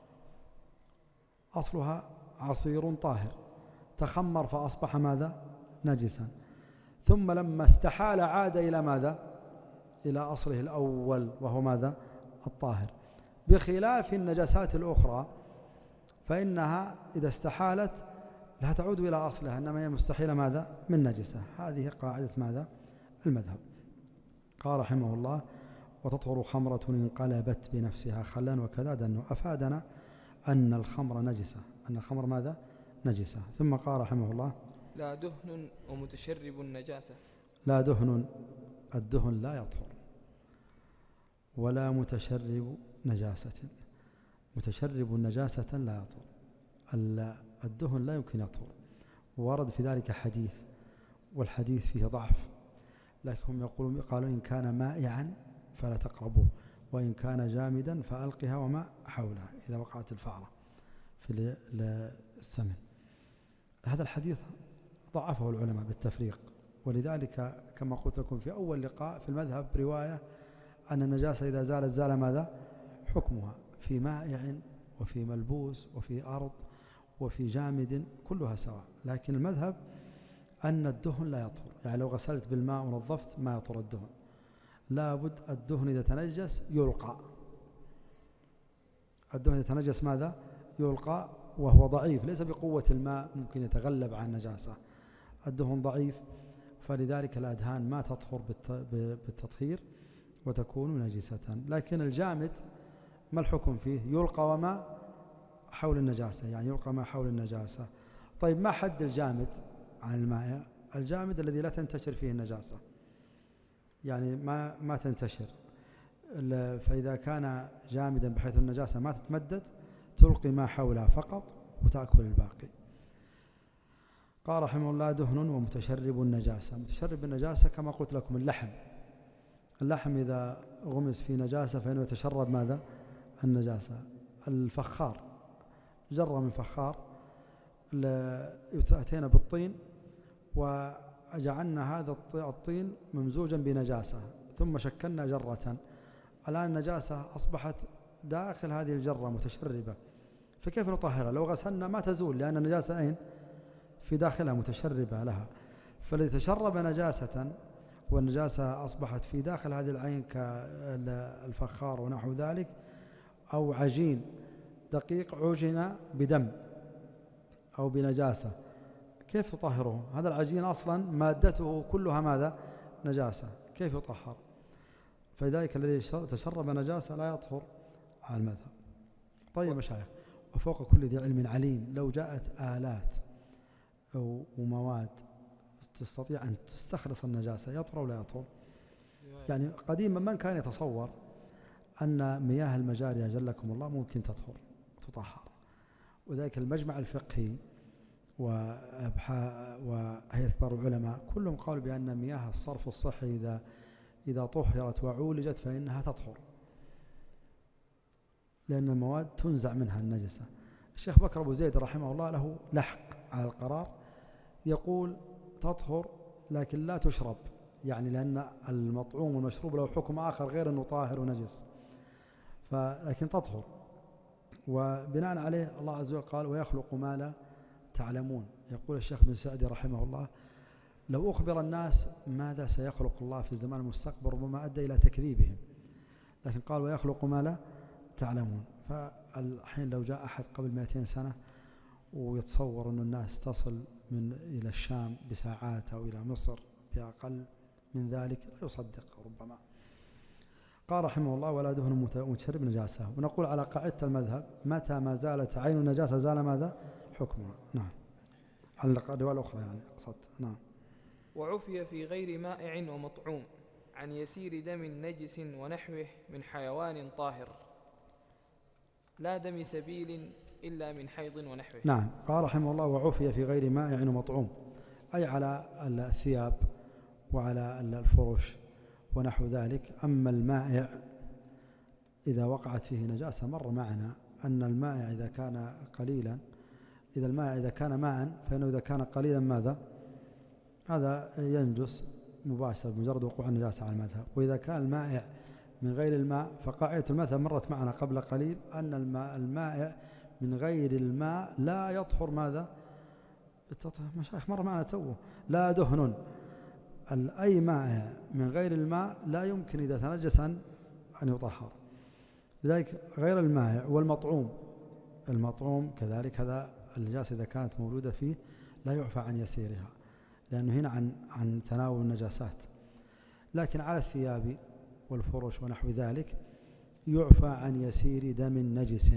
أصلها عصير طاهر تخمر فأصبح ماذا؟ نجسا، ثم لما استحال عاد إلى ماذا؟ إلى أصله الأول وهو ماذا؟ الطاهر. بخلاف النجاسات الأخرى فإنها إذا استحالت لا تعود إلى أصلها، إنما هي مستحيلة ماذا؟ من نجسة. هذه قاعدة ماذا؟ المذهب. قال رحمه الله وتطهر خمرة انقلبت بنفسها خلا وكذا دنه. أفادنا أن الخمر نجسة، أن الخمر ماذا؟ نجسة. ثم قال رحمه الله لا دهن ومتشرب النجاسة. لا دهن، الدهن لا يطهر، ولا متشرب نجاسة، متشرب النجاسة لا يطهر. الدهن لا يمكن يطهر، ورد في ذلك حديث، والحديث فيه ضعف، لكن هم يقولون قالوا إن كان مائعا فلا تقربوه، وإن كان جامدا فألقها وما حولها إذا وقعت الفأرة في السمن. هذا الحديث ضعفه العلماء بالتفريق، ولذلك كما قلت لكم في أول لقاء في المذهب رواية أن النجاسة إذا زالت زال ماذا؟ حكمها في مائع وفي ملبوس وفي أرض وفي جامد كلها سواء. لكن المذهب أن الدهن لا يطهر، يعني لو غسلت بالماء ونظفت ما يطهر الدهن، لابد الدهن إذا تنجس يلقى، الدهن إذا تنجس ماذا؟ يلقى، وهو ضعيف ليس بقوة الماء ممكن يتغلب عن النجاسة، الدهن ضعيف، فلذلك الأدهان ما تطهر بالتطهير وتكون نجسة. لكن الجامد ما الحكم فيه؟ يلقى وما حول النجاسة، يعني يلقى ما حول النجاسة. طيب ما حد الجامد عن الماء؟ الجامد الذي لا تنتشر فيه النجاسة، يعني ما ما تنتشر، فإذا كان جامدا بحيث النجاسة ما تتمدد تلقي ما حولها فقط وتأكل الباقي. قال رحمه الله دهن ومتشرب النجاسة. متشرب النجاسة كما قلت لكم اللحم، اللحم إذا غمس في نجاسة فإنه يتشرب ماذا؟ النجاسة. الفخار، جرة من فخار، أتينا بالطين وجعلنا هذا الطين ممزوجا بنجاسة ثم شكلنا جرة، الآن النجاسة أصبحت داخل هذه الجرة متشربة، فكيف نطهرها؟ لو غسلنا ما تزول لأن النجاسة أين؟ في داخلها متشربة لها. فالذي تشرب نجاسة والنجاسة أصبحت في داخل هذه العين كالفخار ونحو ذلك، أو عجين دقيق عجن بدم أو بنجاسة، كيف تطهره؟ هذا العجين أصلا مادته كلها ماذا؟ نجاسة، كيف يطهر؟ فلذلك الذي تشرب نجاسة لا يطهر على المذهب. طيب مشايخ، وفوق كل ذي علم عليم، لو جاءت آلات أو مواد تستطيع أن تستخلص النجاسة يطهر ولا يطهر؟ يعني قديما من كان يتصور أن مياه المجاري جلكم الله ممكن تطهر تطهر، وذلك المجمع الفقهي وهيئة كبار العلماء كلهم قالوا بأن مياه الصرف الصحي إذا إذا طهرت وعولجت فإنها تطهر، لأن المواد تنزع منها النجسة. الشيخ بكر أبو زيد رحمه الله له لحق على القرار، يقول تطهر لكن لا تشرب، يعني لأن المطعوم والمشروب له حكم آخر غير أنه طاهر ونجس، لكن تطهر. وبناء عليه الله عز وجل قال ويخلق ما لا تعلمون. يقول الشيخ بن سعدي رحمه الله لو أخبر الناس ماذا سيخلق الله في الزمان المستقبل ربما أدى إلى تكذيبهم، لكن قال ويخلق ما لا تعلمون. فالحين لو جاء أحد قبل مئتين سنة ويتصور أن الناس تصل من إلى الشام بساعات أو إلى مصر بأقل من ذلك لا يصدق ربما. قال رحمه الله ولا دهن متشرب نجاسة. ونقول على قاعدة المذهب متى ما زالت عين النجاسة زال ماذا حكمها. نعم على الرواية الأخرى يعني أقصد. نعم. وعفي في غير مائع ومطعوم عن يسير دم نجس ونحوه من حيوان طاهر لا دم سبيل إلا من حيض ونحوه. نعم. قال رحمه الله وعفي في غير مائع ومطعوم، أي على الثياب وعلى الفرش ونحو ذلك. أما المائع إذا وقعت فيه نجاسة مر معنا أن المائع إذا كان قليلا إذا المائع إذا كان ماء فإنه إذا كان قليلا ماذا هذا ينجس مباشرة بمجرد وقوع النجاسة على المذهب. وإذا كان المائع من غير الماء فقاعدة المذهب مرت معنا قبل قليل أن الماء المائع من غير الماء لا يطهر ماذا مشايخ مر معنا توه لا دهن. أي مائع من غير الماء لا يمكن إذا تنجس أن يطهر. لذلك غير المائع والمطعوم المطعوم كذلك هذا النجاسة إذا كانت موجودة فيه لا يعفى عن يسيرها لأنه هنا عن عن تناول النجاسات. لكن على الثياب والفرش ونحو ذلك يعفى عن يسير دم نجس.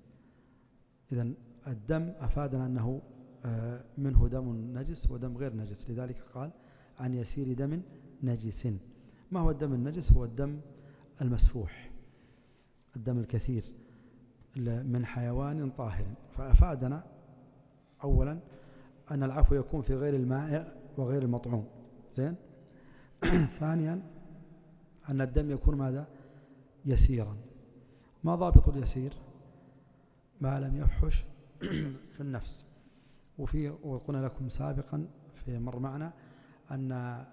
إذن الدم أفادنا أنه منه دم نجس ودم غير نجس، لذلك قال عن يسير دم نجس. ما هو الدم النجس؟ هو الدم المسفوح، الدم الكثير من حيوان طاهر. فأفادنا أولا أن العفو يكون في غير المائع وغير المطعوم. زين. ثانيا أن الدم يكون ماذا يسيرا. ما ضابط اليسير؟ ما لم يفحش في النفس. وفي وقلنا لكم سابقا في مر معنا أن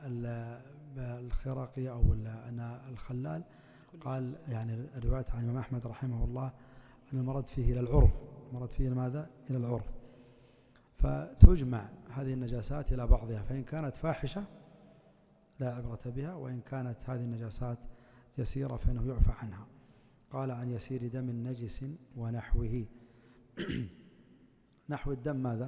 الخراقي أو أن الخلال قال يعني الرواية عن الإمام أحمد رحمه الله أن المرض فيه إلى العرف، المرض فيه ماذا إلى العرف. فتجمع هذه النجاسات إلى بعضها، فإن كانت فاحشة لا عبرة بها، وإن كانت هذه النجاسات يسيرة فإنه يعفى عنها. قال عن يسير دم نجس ونحوه. نحو الدم ماذا؟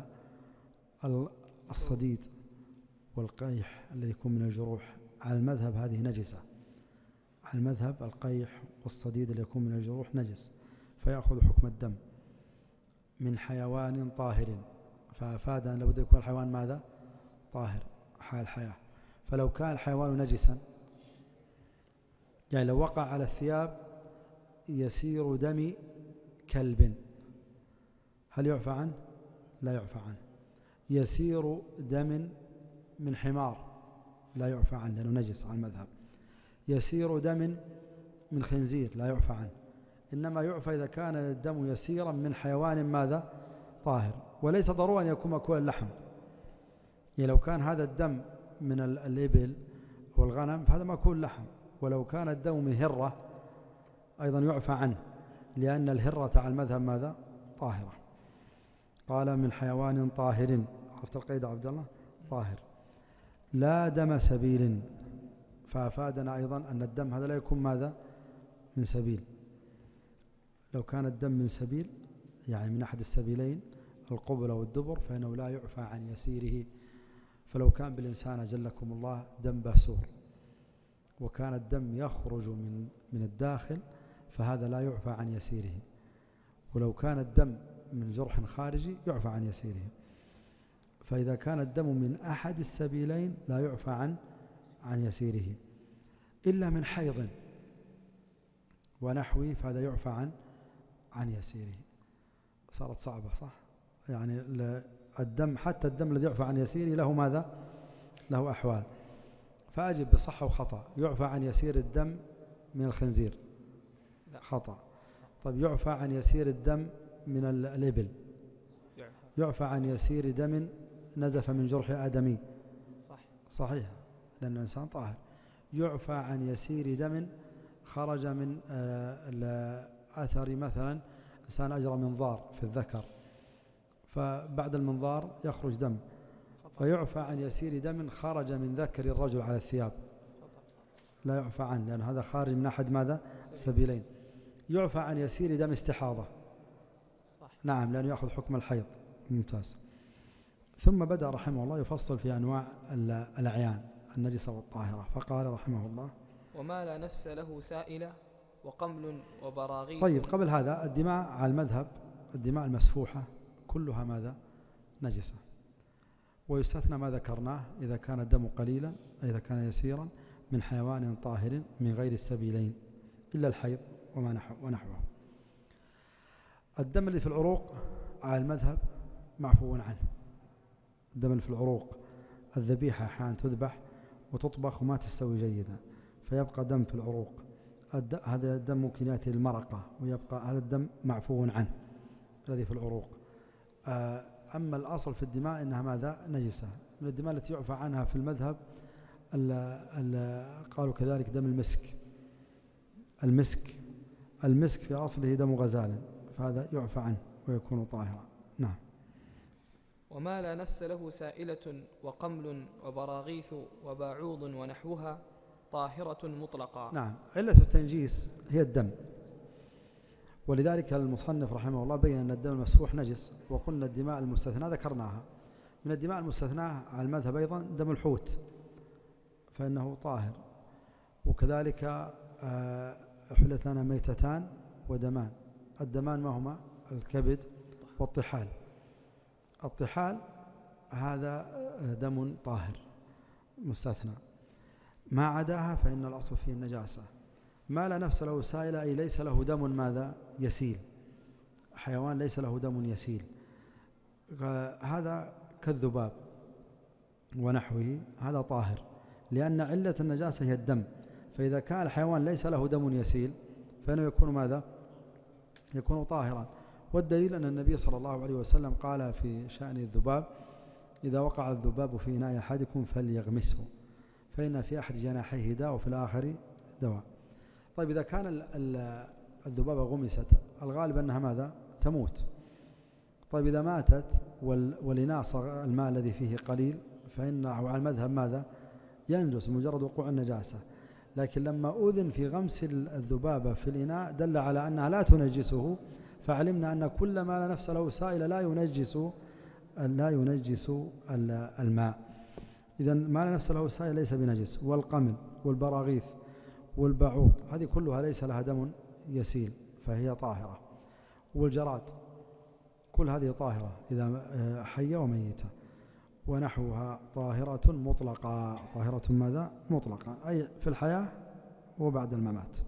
الصديد والقيح الذي يكون من الجروح. على المذهب هذه نجسة، على المذهب القيح والصديد اللي يكون من الجروح نجس فيأخذ حكم الدم. من حيوان طاهر، فأفاد أن لابد يكون الحيوان ماذا طاهر حال الحياة. فلو كان الحيوان نجسا يعني لو وقع على الثياب يسير دم كلب هل يعفى عنه؟ لا يعفى عنه. يسير دم من حمار لا يعفى عنه لأنه نجس على المذهب. يسير دم من خنزير لا يعفى عنه. إنما يعفى إذا كان الدم يسيرا من حيوان ماذا طاهر، وليس ضروري أن يكون مأكول اللحم. يعني لو كان هذا الدم من الإبل والغنم فهذا مأكول لحم، ولو كان الدم من هرة أيضا يعفى عنه لأن الهرة على المذهب ماذا طاهرة. قال من حيوان طاهر، عرفت القيد عبد الله؟ طاهر. لا دم سبيل، فأفادنا أيضا أن الدم هذا لا يكون ماذا من سبيل. لو كان الدم من سبيل يعني من أحد السبيلين القبل والدبر فإنه لا يعفى عن يسيره. فلو كان بالإنسان أجلكم الله دم باسور وكان الدم يخرج من من الداخل فهذا لا يعفى عن يسيره. ولو كان الدم من جرح خارجي يعفى عن يسيره. فإذا كان الدم من أحد السبيلين لا يعفى عن عن يسيره إلا من حيض ونحوي فهذا يعفى عن عن يسيره. صارت صعبة صح؟ يعني الدم حتى الدم الذي يعفى عن يسيره له ماذا؟ له أحوال. فأجب بصحة وخطأ. يعفى عن يسير الدم من الخنزير خطأ. طيب يعفى عن يسير الدم من الإبل، يعفى عن يسير دم نزف من جرح آدمي صحيح لأن الإنسان طاهر. يعفى عن يسير دم خرج من أثر مثلا إنسان أجرى منظار في الذكر فبعد المنظار يخرج دم ويعفى عن يسير دم خرج من ذكر الرجل على الثياب، لا يعفى عنه لأن هذا خارج من أحد ماذا سبيلين. يعفى عن يسير دم استحاضة، صح. نعم، لأنه يأخذ حكم الحيض. ممتاز. ثم بدأ رحمه الله يفصل في أنواع الأعيان النجسة والطاهرة، فقال رحمه الله: وما لا نفس له سائلة وقمل وبراغيث. طيب، قبل هذا الدماء على المذهب، الدماء المسفوحة كلها ماذا نجسة، ويستثنى ما ذكرناه إذا كان الدم قليلا، إذا كان يسيرا من حيوان طاهر من غير السبيلين إلا الحيض وما ونحوه. الدم اللي في العروق على المذهب معفو عنه. الدم اللي في العروق، الذبيحة أحيانا تذبح وتطبخ وما تستوي جيدا فيبقى دم في العروق، هذا الدم ممكن يأتي المرقة ويبقى هذا الدم معفو عنه الذي في العروق. أما الأصل في الدماء إنها ماذا نجسة. من الدماء التي يعفى عنها في المذهب ال ال قالوا كذلك دم المسك. المسك المسك في أصله دم غزال، فهذا يعفى عنه ويكون طاهرا. نعم. وما لا نفس له سائلة وقمل وبراغيث وباعوض ونحوها طاهرة مطلقا. نعم. علة التنجيس هي الدم، ولذلك المصنف رحمه الله بين أن الدم المسفوح نجس، وقلنا الدماء المستثناة ذكرناها. من الدماء المستثناة على المذهب أيضا دم الحوت فإنه طاهر، وكذلك حلت لنا ميتتان ودمان. الدمان ما هما؟ الكبد والطحال. الطحال هذا دم طاهر مستثنى، ما عداها فإن الأصل فيه النجاسة. ما لا نفس له سائلة أي ليس له دم ماذا يسيل، حيوان ليس له دم يسيل، هذا كالذباب ونحوه، هذا طاهر لأن علة النجاسة هي الدم. فإذا كان الحيوان ليس له دم يسيل فإنه يكون ماذا يكون طاهرا. والدليل أن النبي صلى الله عليه وسلم قال في شأن الذباب: إذا وقع الذباب في إناء أحدكم فليغمسه فإن في أحد جناحيه داء وفي الآخر دواء. طيب، إذا كان الذبابة غمست الغالب أنها ماذا تموت. طيب، إذا ماتت والإناء الماء الذي فيه قليل فإنه على المذهب ماذا ينجس مجرد وقوع النجاسة. لكن لما أذن في غمس الذبابة في الإناء دل على أنها لا تنجسه، فعلمنا أن كل ما لا نفس له سائل لا ينجس لا ينجس الماء. إذا ما لا نفس له سائل ليس بنجس. والقمل والبراغيث والبعوض هذه كلها ليس لها دم يسيل فهي طاهرة. والجراد كل هذه طاهرة إذا حية وميتة، ونحوها طاهرة مطلقة. طاهرة ماذا مطلقة أي في الحياة وبعد الممات.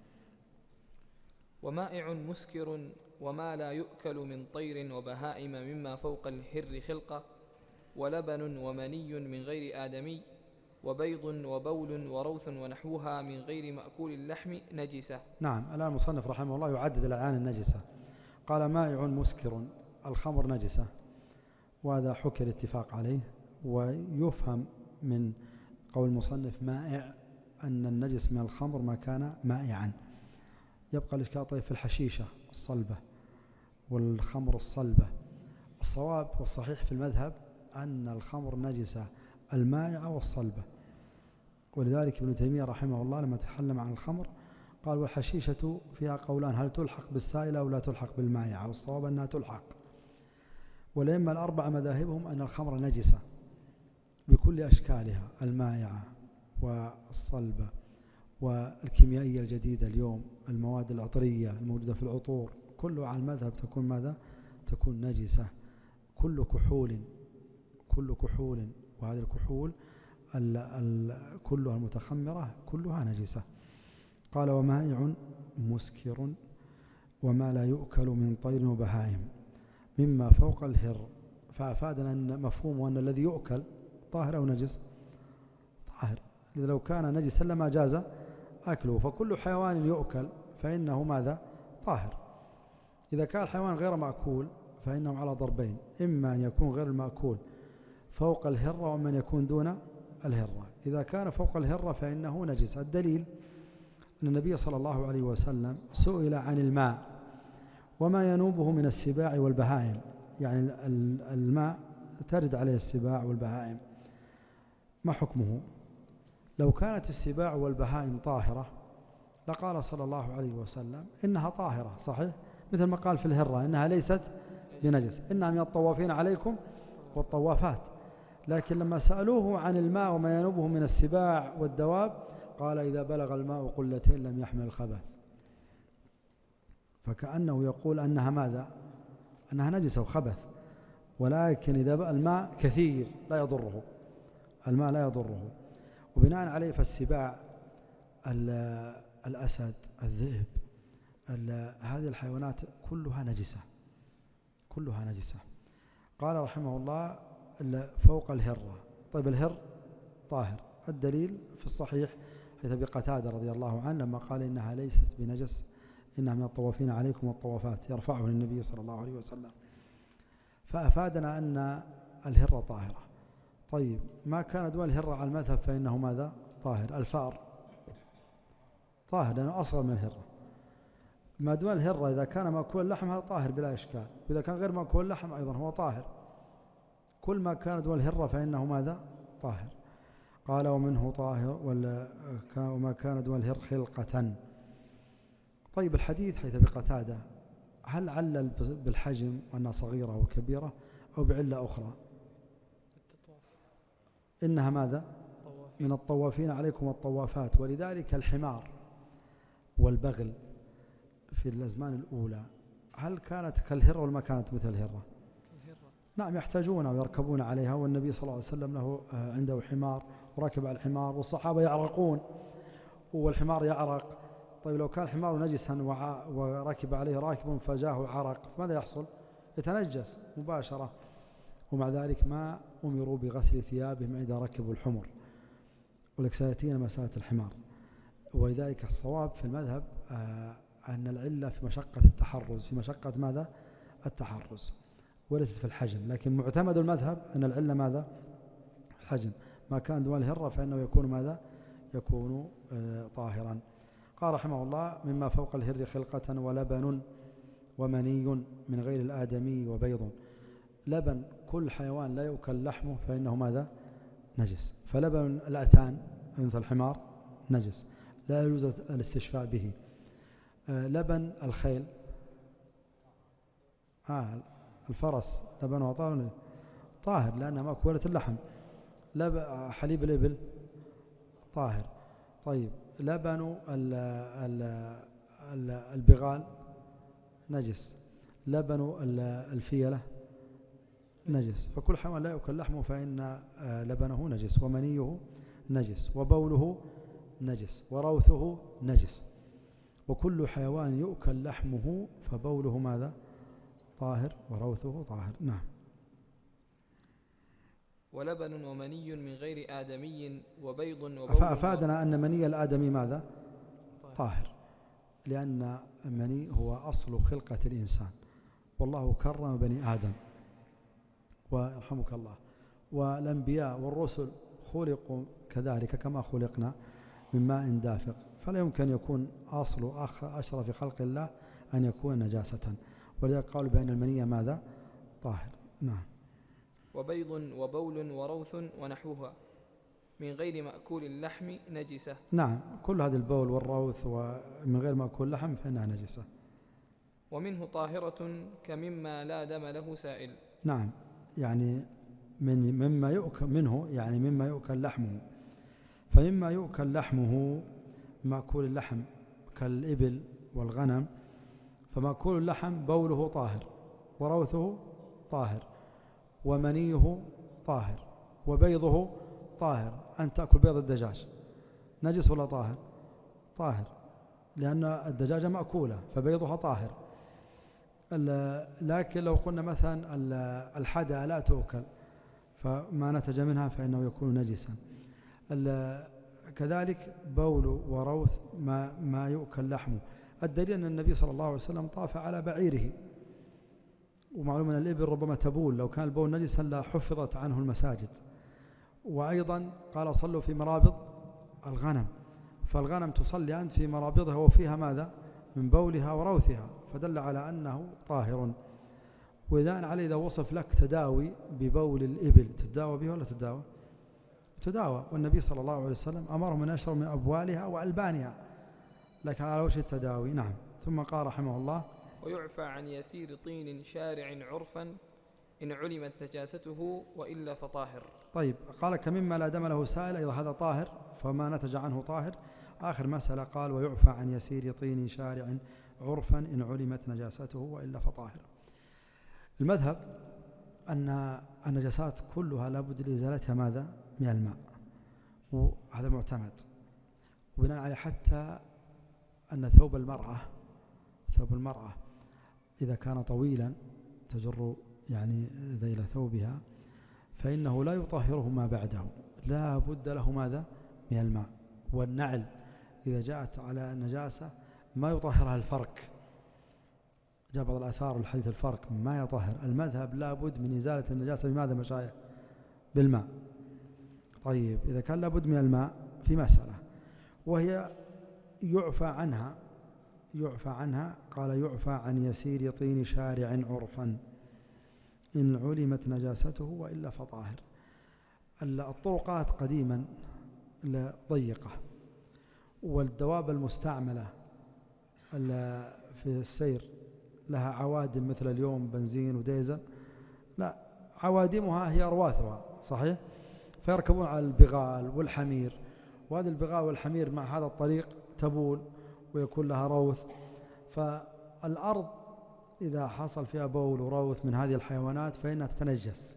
ومائع مسكر وما لا يؤكل من طير وبهائم مما فوق الهر خلقة، ولبن ومني من غير آدمي، وبيض وبول وروث ونحوها من غير مأكول اللحم نجسة. نعم. الآن المصنف رحمه الله يعدد الأعيان النجسة. قال: مائع مسكر، الخمر نجسة، وهذا حكي الاتفاق عليه. ويفهم من قول المصنف مائع أن النجس من الخمر ما كان مائعا. يبقى الإشكال طيب في الحشيشة الصلبة والخمر الصلبة. الصواب والصحيح في المذهب أن الخمر نجسة المائعة والصلبة، ولذلك ابن تيمية رحمه الله لما تكلم عن الخمر قال: والحشيشة فيها قولان، هل تلحق بالسائلة أو لا تلحق بالمائعة؟ والصواب أنها تلحق. والأئمة الأربعة مذاهبهم أن الخمر نجسة بكل أشكالها، المائعة والصلبة والكيميائية الجديدة اليوم، المواد العطرية الموجودة في العطور، كله على المذهب تكون ماذا؟ تكون نجسة. كل كحول كل كحول وهذه الكحول ال ال كلها المتخمرة كلها نجسة. قال: ومائع مسكر وما لا يؤكل من طير وبهائم مما فوق الهر. فأفادنا أن مفهوم أن الذي يؤكل طاهر أو نجس؟ طاهر. لو كان نجسا لما جاز أكله. فكل حيوان يؤكل فإنه ماذا؟ طاهر. إذا كان الحيوان غير مأكول فإنه على ضربين: إما أن يكون غير المأكول فوق الهرة، ومن يكون دون الهرة. إذا كان فوق الهرة فإنه نجس. الدليل أن النبي صلى الله عليه وسلم سئل عن الماء وما ينوبه من السباع والبهائم، يعني الماء ترد عليه السباع والبهائم ما حكمه؟ لو كانت السباع والبهائم طاهرة لقال صلى الله عليه وسلم إنها طاهرة، صحيح؟ مثل ما قال في الهرة إنها ليست بنجس، إنها من الطوافين عليكم والطوافات. لكن لما سألوه عن الماء وما ينوبه من السباع والدواب قال إذا بلغ الماء قلتين لم يحمل الخبث. فكأنه يقول أنها ماذا؟ أنها نجسة وخبث، ولكن إذا الماء كثير لا يضره، الماء لا يضره. وبناء عليه فالسباع، الأسد، الذئب، هذه الحيوانات كلها نجسة، كلها نجسة. قال رحمه الله فوق الهرة. طيب الهر طاهر، الدليل في الصحيح حيث أبي قتادة رضي الله عنه لما قال إنها ليست بنجس إنها من الطوافين عليكم والطوافات، يرفعه للنبي صلى الله عليه وسلم، فأفادنا أن الهرة طاهرة. طيب ما كان دون الهرة على المذهب فإنه ماذا؟ طاهر. الفار طاهر لأنه أصغر من الهرة. ما دون الهرة إذا كان مأكول اللحم هذا طاهر بلا إشكال، وإذا كان غير مأكول اللحم أيضا هو طاهر. كل ما كان دون الهرة فإنه ماذا؟ طاهر. قال ومنه طاهر وما كان دون الهر خلقة. طيب الحديث حيث بقتادة هل علل بالحجم وأنها صغيرة أو كبيرة أو بعلة أخرى؟ إنها ماذا؟ من الطوافين عليكم الطوافات. ولذلك الحمار والبغل في الأزمان الأولى هل كانت كالهرة ولا ما كانت مثل الهرة؟ نعم يحتاجون ويركبون عليها، والنبي صلى الله عليه وسلم له عنده حمار وركب على الحمار، والصحابة يعرقون والحمار يعرق. طيب لو كان الحمار نجسا وركب عليه راكب فجاه عرق ماذا يحصل؟ يتنجس مباشرة. ومع ذلك ما أمروا بغسل ثيابهم إذا ركبوا الحمر، ولك سيأتينا مسألة الحمار. ولذلك الصواب في المذهب أن العلة في مشقة التحرز، في مشقة ماذا؟ التحرز، وليس في الحجم. لكن معتمد المذهب أن العلة ماذا؟ الحجم. ما كان دون الهرة فإنه يكون ماذا؟ يكون طاهرا. قال رحمه الله مما فوق الهر خلقة ولبن ومني من غير الآدمي وبيض. لبن كل حيوان لا يؤكل لحمه فإنه ماذا؟ نجس. فلبن الأتان مثل الحمار نجس، لا يجوز الاستشفاء به. لبن الخيل آه الفرس لبنه طاهر طاهر لأنها مأكولة اللحم. حليب الإبل طاهر. طيب لبن البغال نجس، لبن الفيلة نجس. فكل حيوان لا يؤكل لحمه فإن لبنه نجس، ومنيه نجس، وبوله نجس، وروثه نجس. وكل حيوان يؤكل لحمه فبوله ماذا؟ طاهر، وروثه طاهر. نعم. ولبن ومني من غير آدمي وبيض وبول. فأفادنا أن مني الآدمي ماذا؟ طاهر، لأن المني هو أصل خلقة الإنسان، والله كرم بني آدم ويرحمك الله. والأنبياء والرسل خلقوا كذلك كما خلقنا من ماء دافق، فلا يمكن يكون أصل أشرف خلق الله أن يكون نجاسة. ولذلك قالوا بأن المني ماذا؟ طاهر. نعم. وبيض وبول وروث ونحوها من غير مأكول اللحم نجسة. نعم كل هذه البول والروث ومن غير مأكول اللحم فإنها نجسة. ومنه طاهرة كمما لا دم له سائل. نعم يعني من مما يؤكل منه، يعني مما يؤكل لحمه. فمما يؤكل لحمه مأكول اللحم كالإبل والغنم، فمأكول اللحم بوله طاهر، وروثه طاهر، ومنيه طاهر، وبيضه طاهر. أن تأكل بيض الدجاج نجس ولا طاهر؟ طاهر، لأن الدجاجة مأكولة فبيضها طاهر. لكن لو قلنا مثلا الحدى لا تؤكل فما نتج منها فإنه يكون نجسا. كذلك بول وروث ما, ما يؤكل لحمه. الدليل أن النبي صلى الله عليه وسلم طاف على بعيره، ومعلوم أن الإبل ربما تبول، لو كان البول نجسا لا حفظت عنه المساجد. وأيضا قال صلوا في مرابض الغنم، فالغنم تصلي أنت في مرابضها وفيها ماذا؟ من بولها وروثها، فدل على أنه طاهر. وإذا عليه إذا وصف لك تداوي ببول الإبل تداوى به ولا تداوى؟ تداوى، والنبي صلى الله عليه وسلم أمرهم أن يشربوا من أبوالها وألبانها، لكن على وجه التداوي. نعم. ثم قال رحمه الله: ويعفى عن يسير طين شارع عرفا إن علمت نجاسته وإلا فطاهر. طيب، قال كمما لا دم له سائل، أيضا هذا طاهر، فما نتج عنه طاهر. آخر مسألة قال: ويعفى عن يسير طين شارع عرفا إن علمت نجاسته وإلا فطاهر. المذهب أن النجاسات كلها لابد لإزالتها ماذا؟ من الماء، وهذا معتمد. وبناء عليه حتى أن ثوب المرأة ثوب المرأة إذا كان طويلا تجر يعني ذيل ثوبها فإنه لا يطهره ما بعده، لا بد له ماذا؟ من الماء. والنعل إذا جاءت على النجاسة ما يطهرها الفرك، جاء بعض الآثار الحديث الفرك ما يطهر. المذهب لا بد من إزالة النجاسة بماذا مشايخ؟ بالماء. طيب، إذا كان لا بد من الماء في مسألة وهي يعفى عنها يعفى عنها قال: يعفى عن يسير طين شارع عرفا إن علمت نجاسته وإلا فطاهر. الطرقات قديما ضيقة، والدواب المستعملة في السير لها عوادم مثل اليوم بنزين وديزل، لا، عوادمها هي أرواثها، صحيح؟ فيركبون على البغال والحمير، وهذه البغال والحمير مع هذا الطريق تبول ويكون لها روث. فالأرض إذا حصل فيها بول وروث من هذه الحيوانات فإنها تتنجس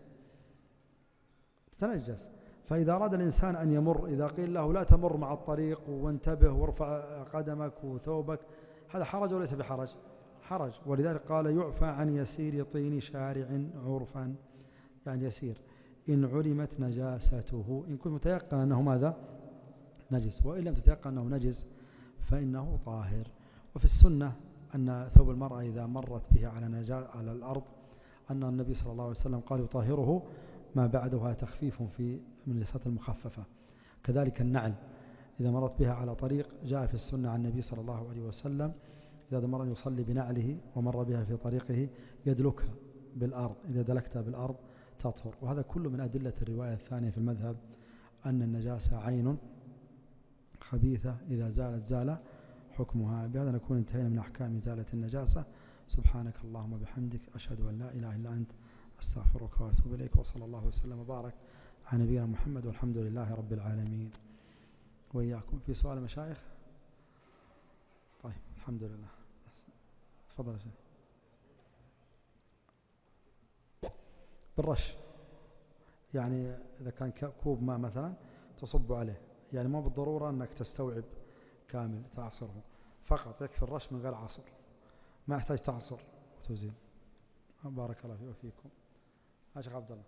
تتنجس فإذا أراد الإنسان أن يمر، إذا قيل له لا تمر مع الطريق وانتبه وارفع قدمك وثوبك، هذا حرج وليس بحرج؟ حرج. ولذلك قال: يعفى عن يسير طين شارع عرفا، يعني يسير إن علمت نجاسته، إن كنت متيقن أنه ماذا؟ نجس، وإن لم تتيقن أنه نجس فإنه طاهر. وفي السنة أن ثوب المرأة إذا مرت به على, على الأرض أن النبي صلى الله عليه وسلم قال: يطهره ما بعدها تخفيف في النجاسات المخففة. كذلك النعل إذا مرت بها على طريق جاء في السنة عن النبي صلى الله عليه وسلم إذا مر يصلي بنعله ومر بها في طريقه يدلكها بالأرض، إذا دلكتها بالأرض تطهر. وهذا كله من أدلة الرواية الثانية في المذهب أن النجاسة عين خبيثة إذا زالت زال حكمها. بهذا نكون انتهينا من أحكام إزالة النجاسة. سبحانك اللهم وبحمدك، أشهد أن لا إله إلا أنت، أستغفرك وأتوب إليك، وصلى الله وسلم وبارك على نبينا محمد، والحمد لله رب العالمين. وإياكم. في سؤال مشايخ؟ طيب، الحمد لله. تفضل يا شيخ. بالرش، يعني إذا كان كوب ماء مثلا تصب عليه، يعني ما بالضرورة أنك تستوعب كامل تعصره، فقط يكفي الرش من غير عصر، ما يحتاج تعصر وتزيل. بارك الله فيك وفيكم. يا شيخ عبد الله.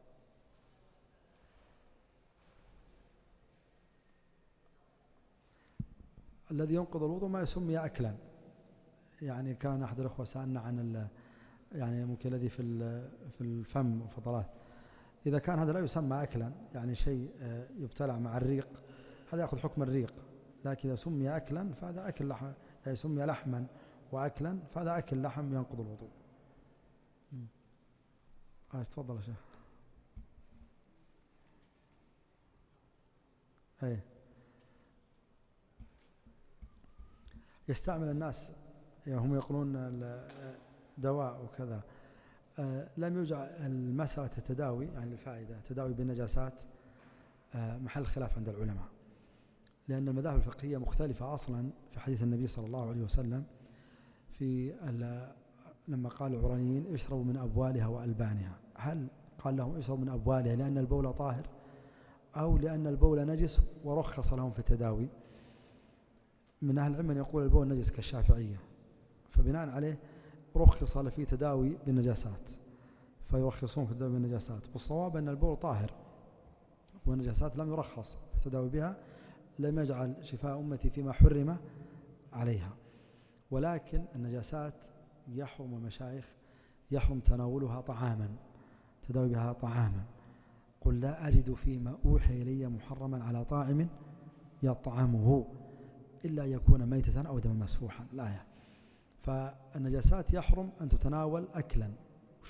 الذي ينقض الوضوء ما يسمي أكلا، يعني كان أحد الأخوة سألنا عن يعني ممكن الذي في في الفم وفضلات، إذا كان هذا لا يسمى أكلا، يعني شيء يبتلع مع الريق، هذا يأخذ حكم الريق. لكن إذا سمي أكلا فهذا أكل لحم، يعني سمي لحما وأكلا فهذا أكل لحم ينقض الوضوء. آه تفضل يا شيخ. أي يستعمل الناس، يعني هم يقولون دواء وكذا. آه لم يوجع المسألة التداوي، يعني الفائدة تداوي بالنجاسات آه محل خلاف عند العلماء، لأن المذاهب الفقهية مختلفة أصلا في حديث النبي صلى الله عليه وسلم في لما قال العرانيين اشربوا من أبوالها وألبانها، هل قال لهم اشربوا من أبوالها لأن البول طاهر أو لأن البول نجس ورخص لهم في التداوي؟ من أهل العلم يقول البول نجس كالشافعية، فبناء عليه رخص في تداوي بالنجاسات، فيرخصون في التداوي بالنجاسات. والصواب أن البول طاهر والنجاسات لم يرخص في التداوي بها، لم يجعل شفاء أمتي فيما حرم عليها. ولكن النجاسات يحرم المشايخ يحرم تناولها طعاما، تداوي بها طعاما. قل لا أجد فيما أوحي إلي محرما على طاعم يطعمه إلا يكون ميتة أو دما مسفوحا، الآية. فالنجاسات يحرم أن تتناول أكلا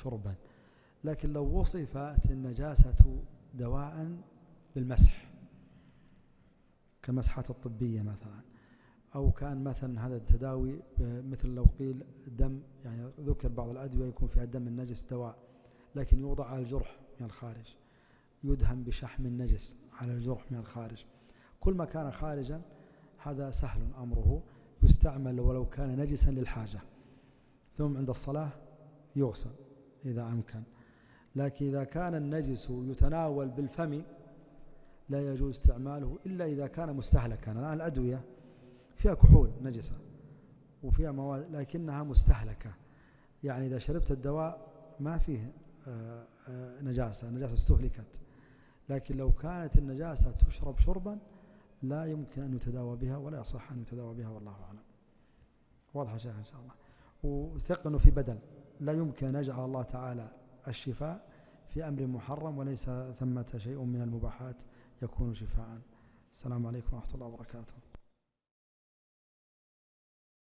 شربا. لكن لو وصفت النجاسة دواء بالمسح كمسحات الطبية مثلا، أو كان مثلا هذا التداوي مثل لو قيل دم، يعني ذكر بعض الأدوية يكون فيها الدم النجس دواء، لكن يوضع على الجرح من الخارج، يدهن بشحم النجس على الجرح من الخارج، كل ما كان خارجا هذا سهل أمره، يستعمل ولو كان نجسا للحاجة، ثم عند الصلاة يغسل إذا أمكن. لكن إذا كان النجس يتناول بالفم لا يجوز استعماله إلا إذا كان مستهلكا. الآن الأدوية فيها كحول نجسة وفيها مواد لكنها مستهلكة، يعني إذا شربت الدواء ما فيه نجاسة، نجاسة استهلكت. لكن لو كانت النجاسة تشرب شربا لا يمكن أن يتداوى بها ولا يصح أن يتداوى بها، والله أعلم. واضح شيخ إن شاء الله. وثق أنه في بدل، لا يمكن أن يجعل الله تعالى الشفاء في أمر محرم وليس ثمة شيء من المباحات يكون شفاء. السلام عليكم ورحمة الله وبركاته.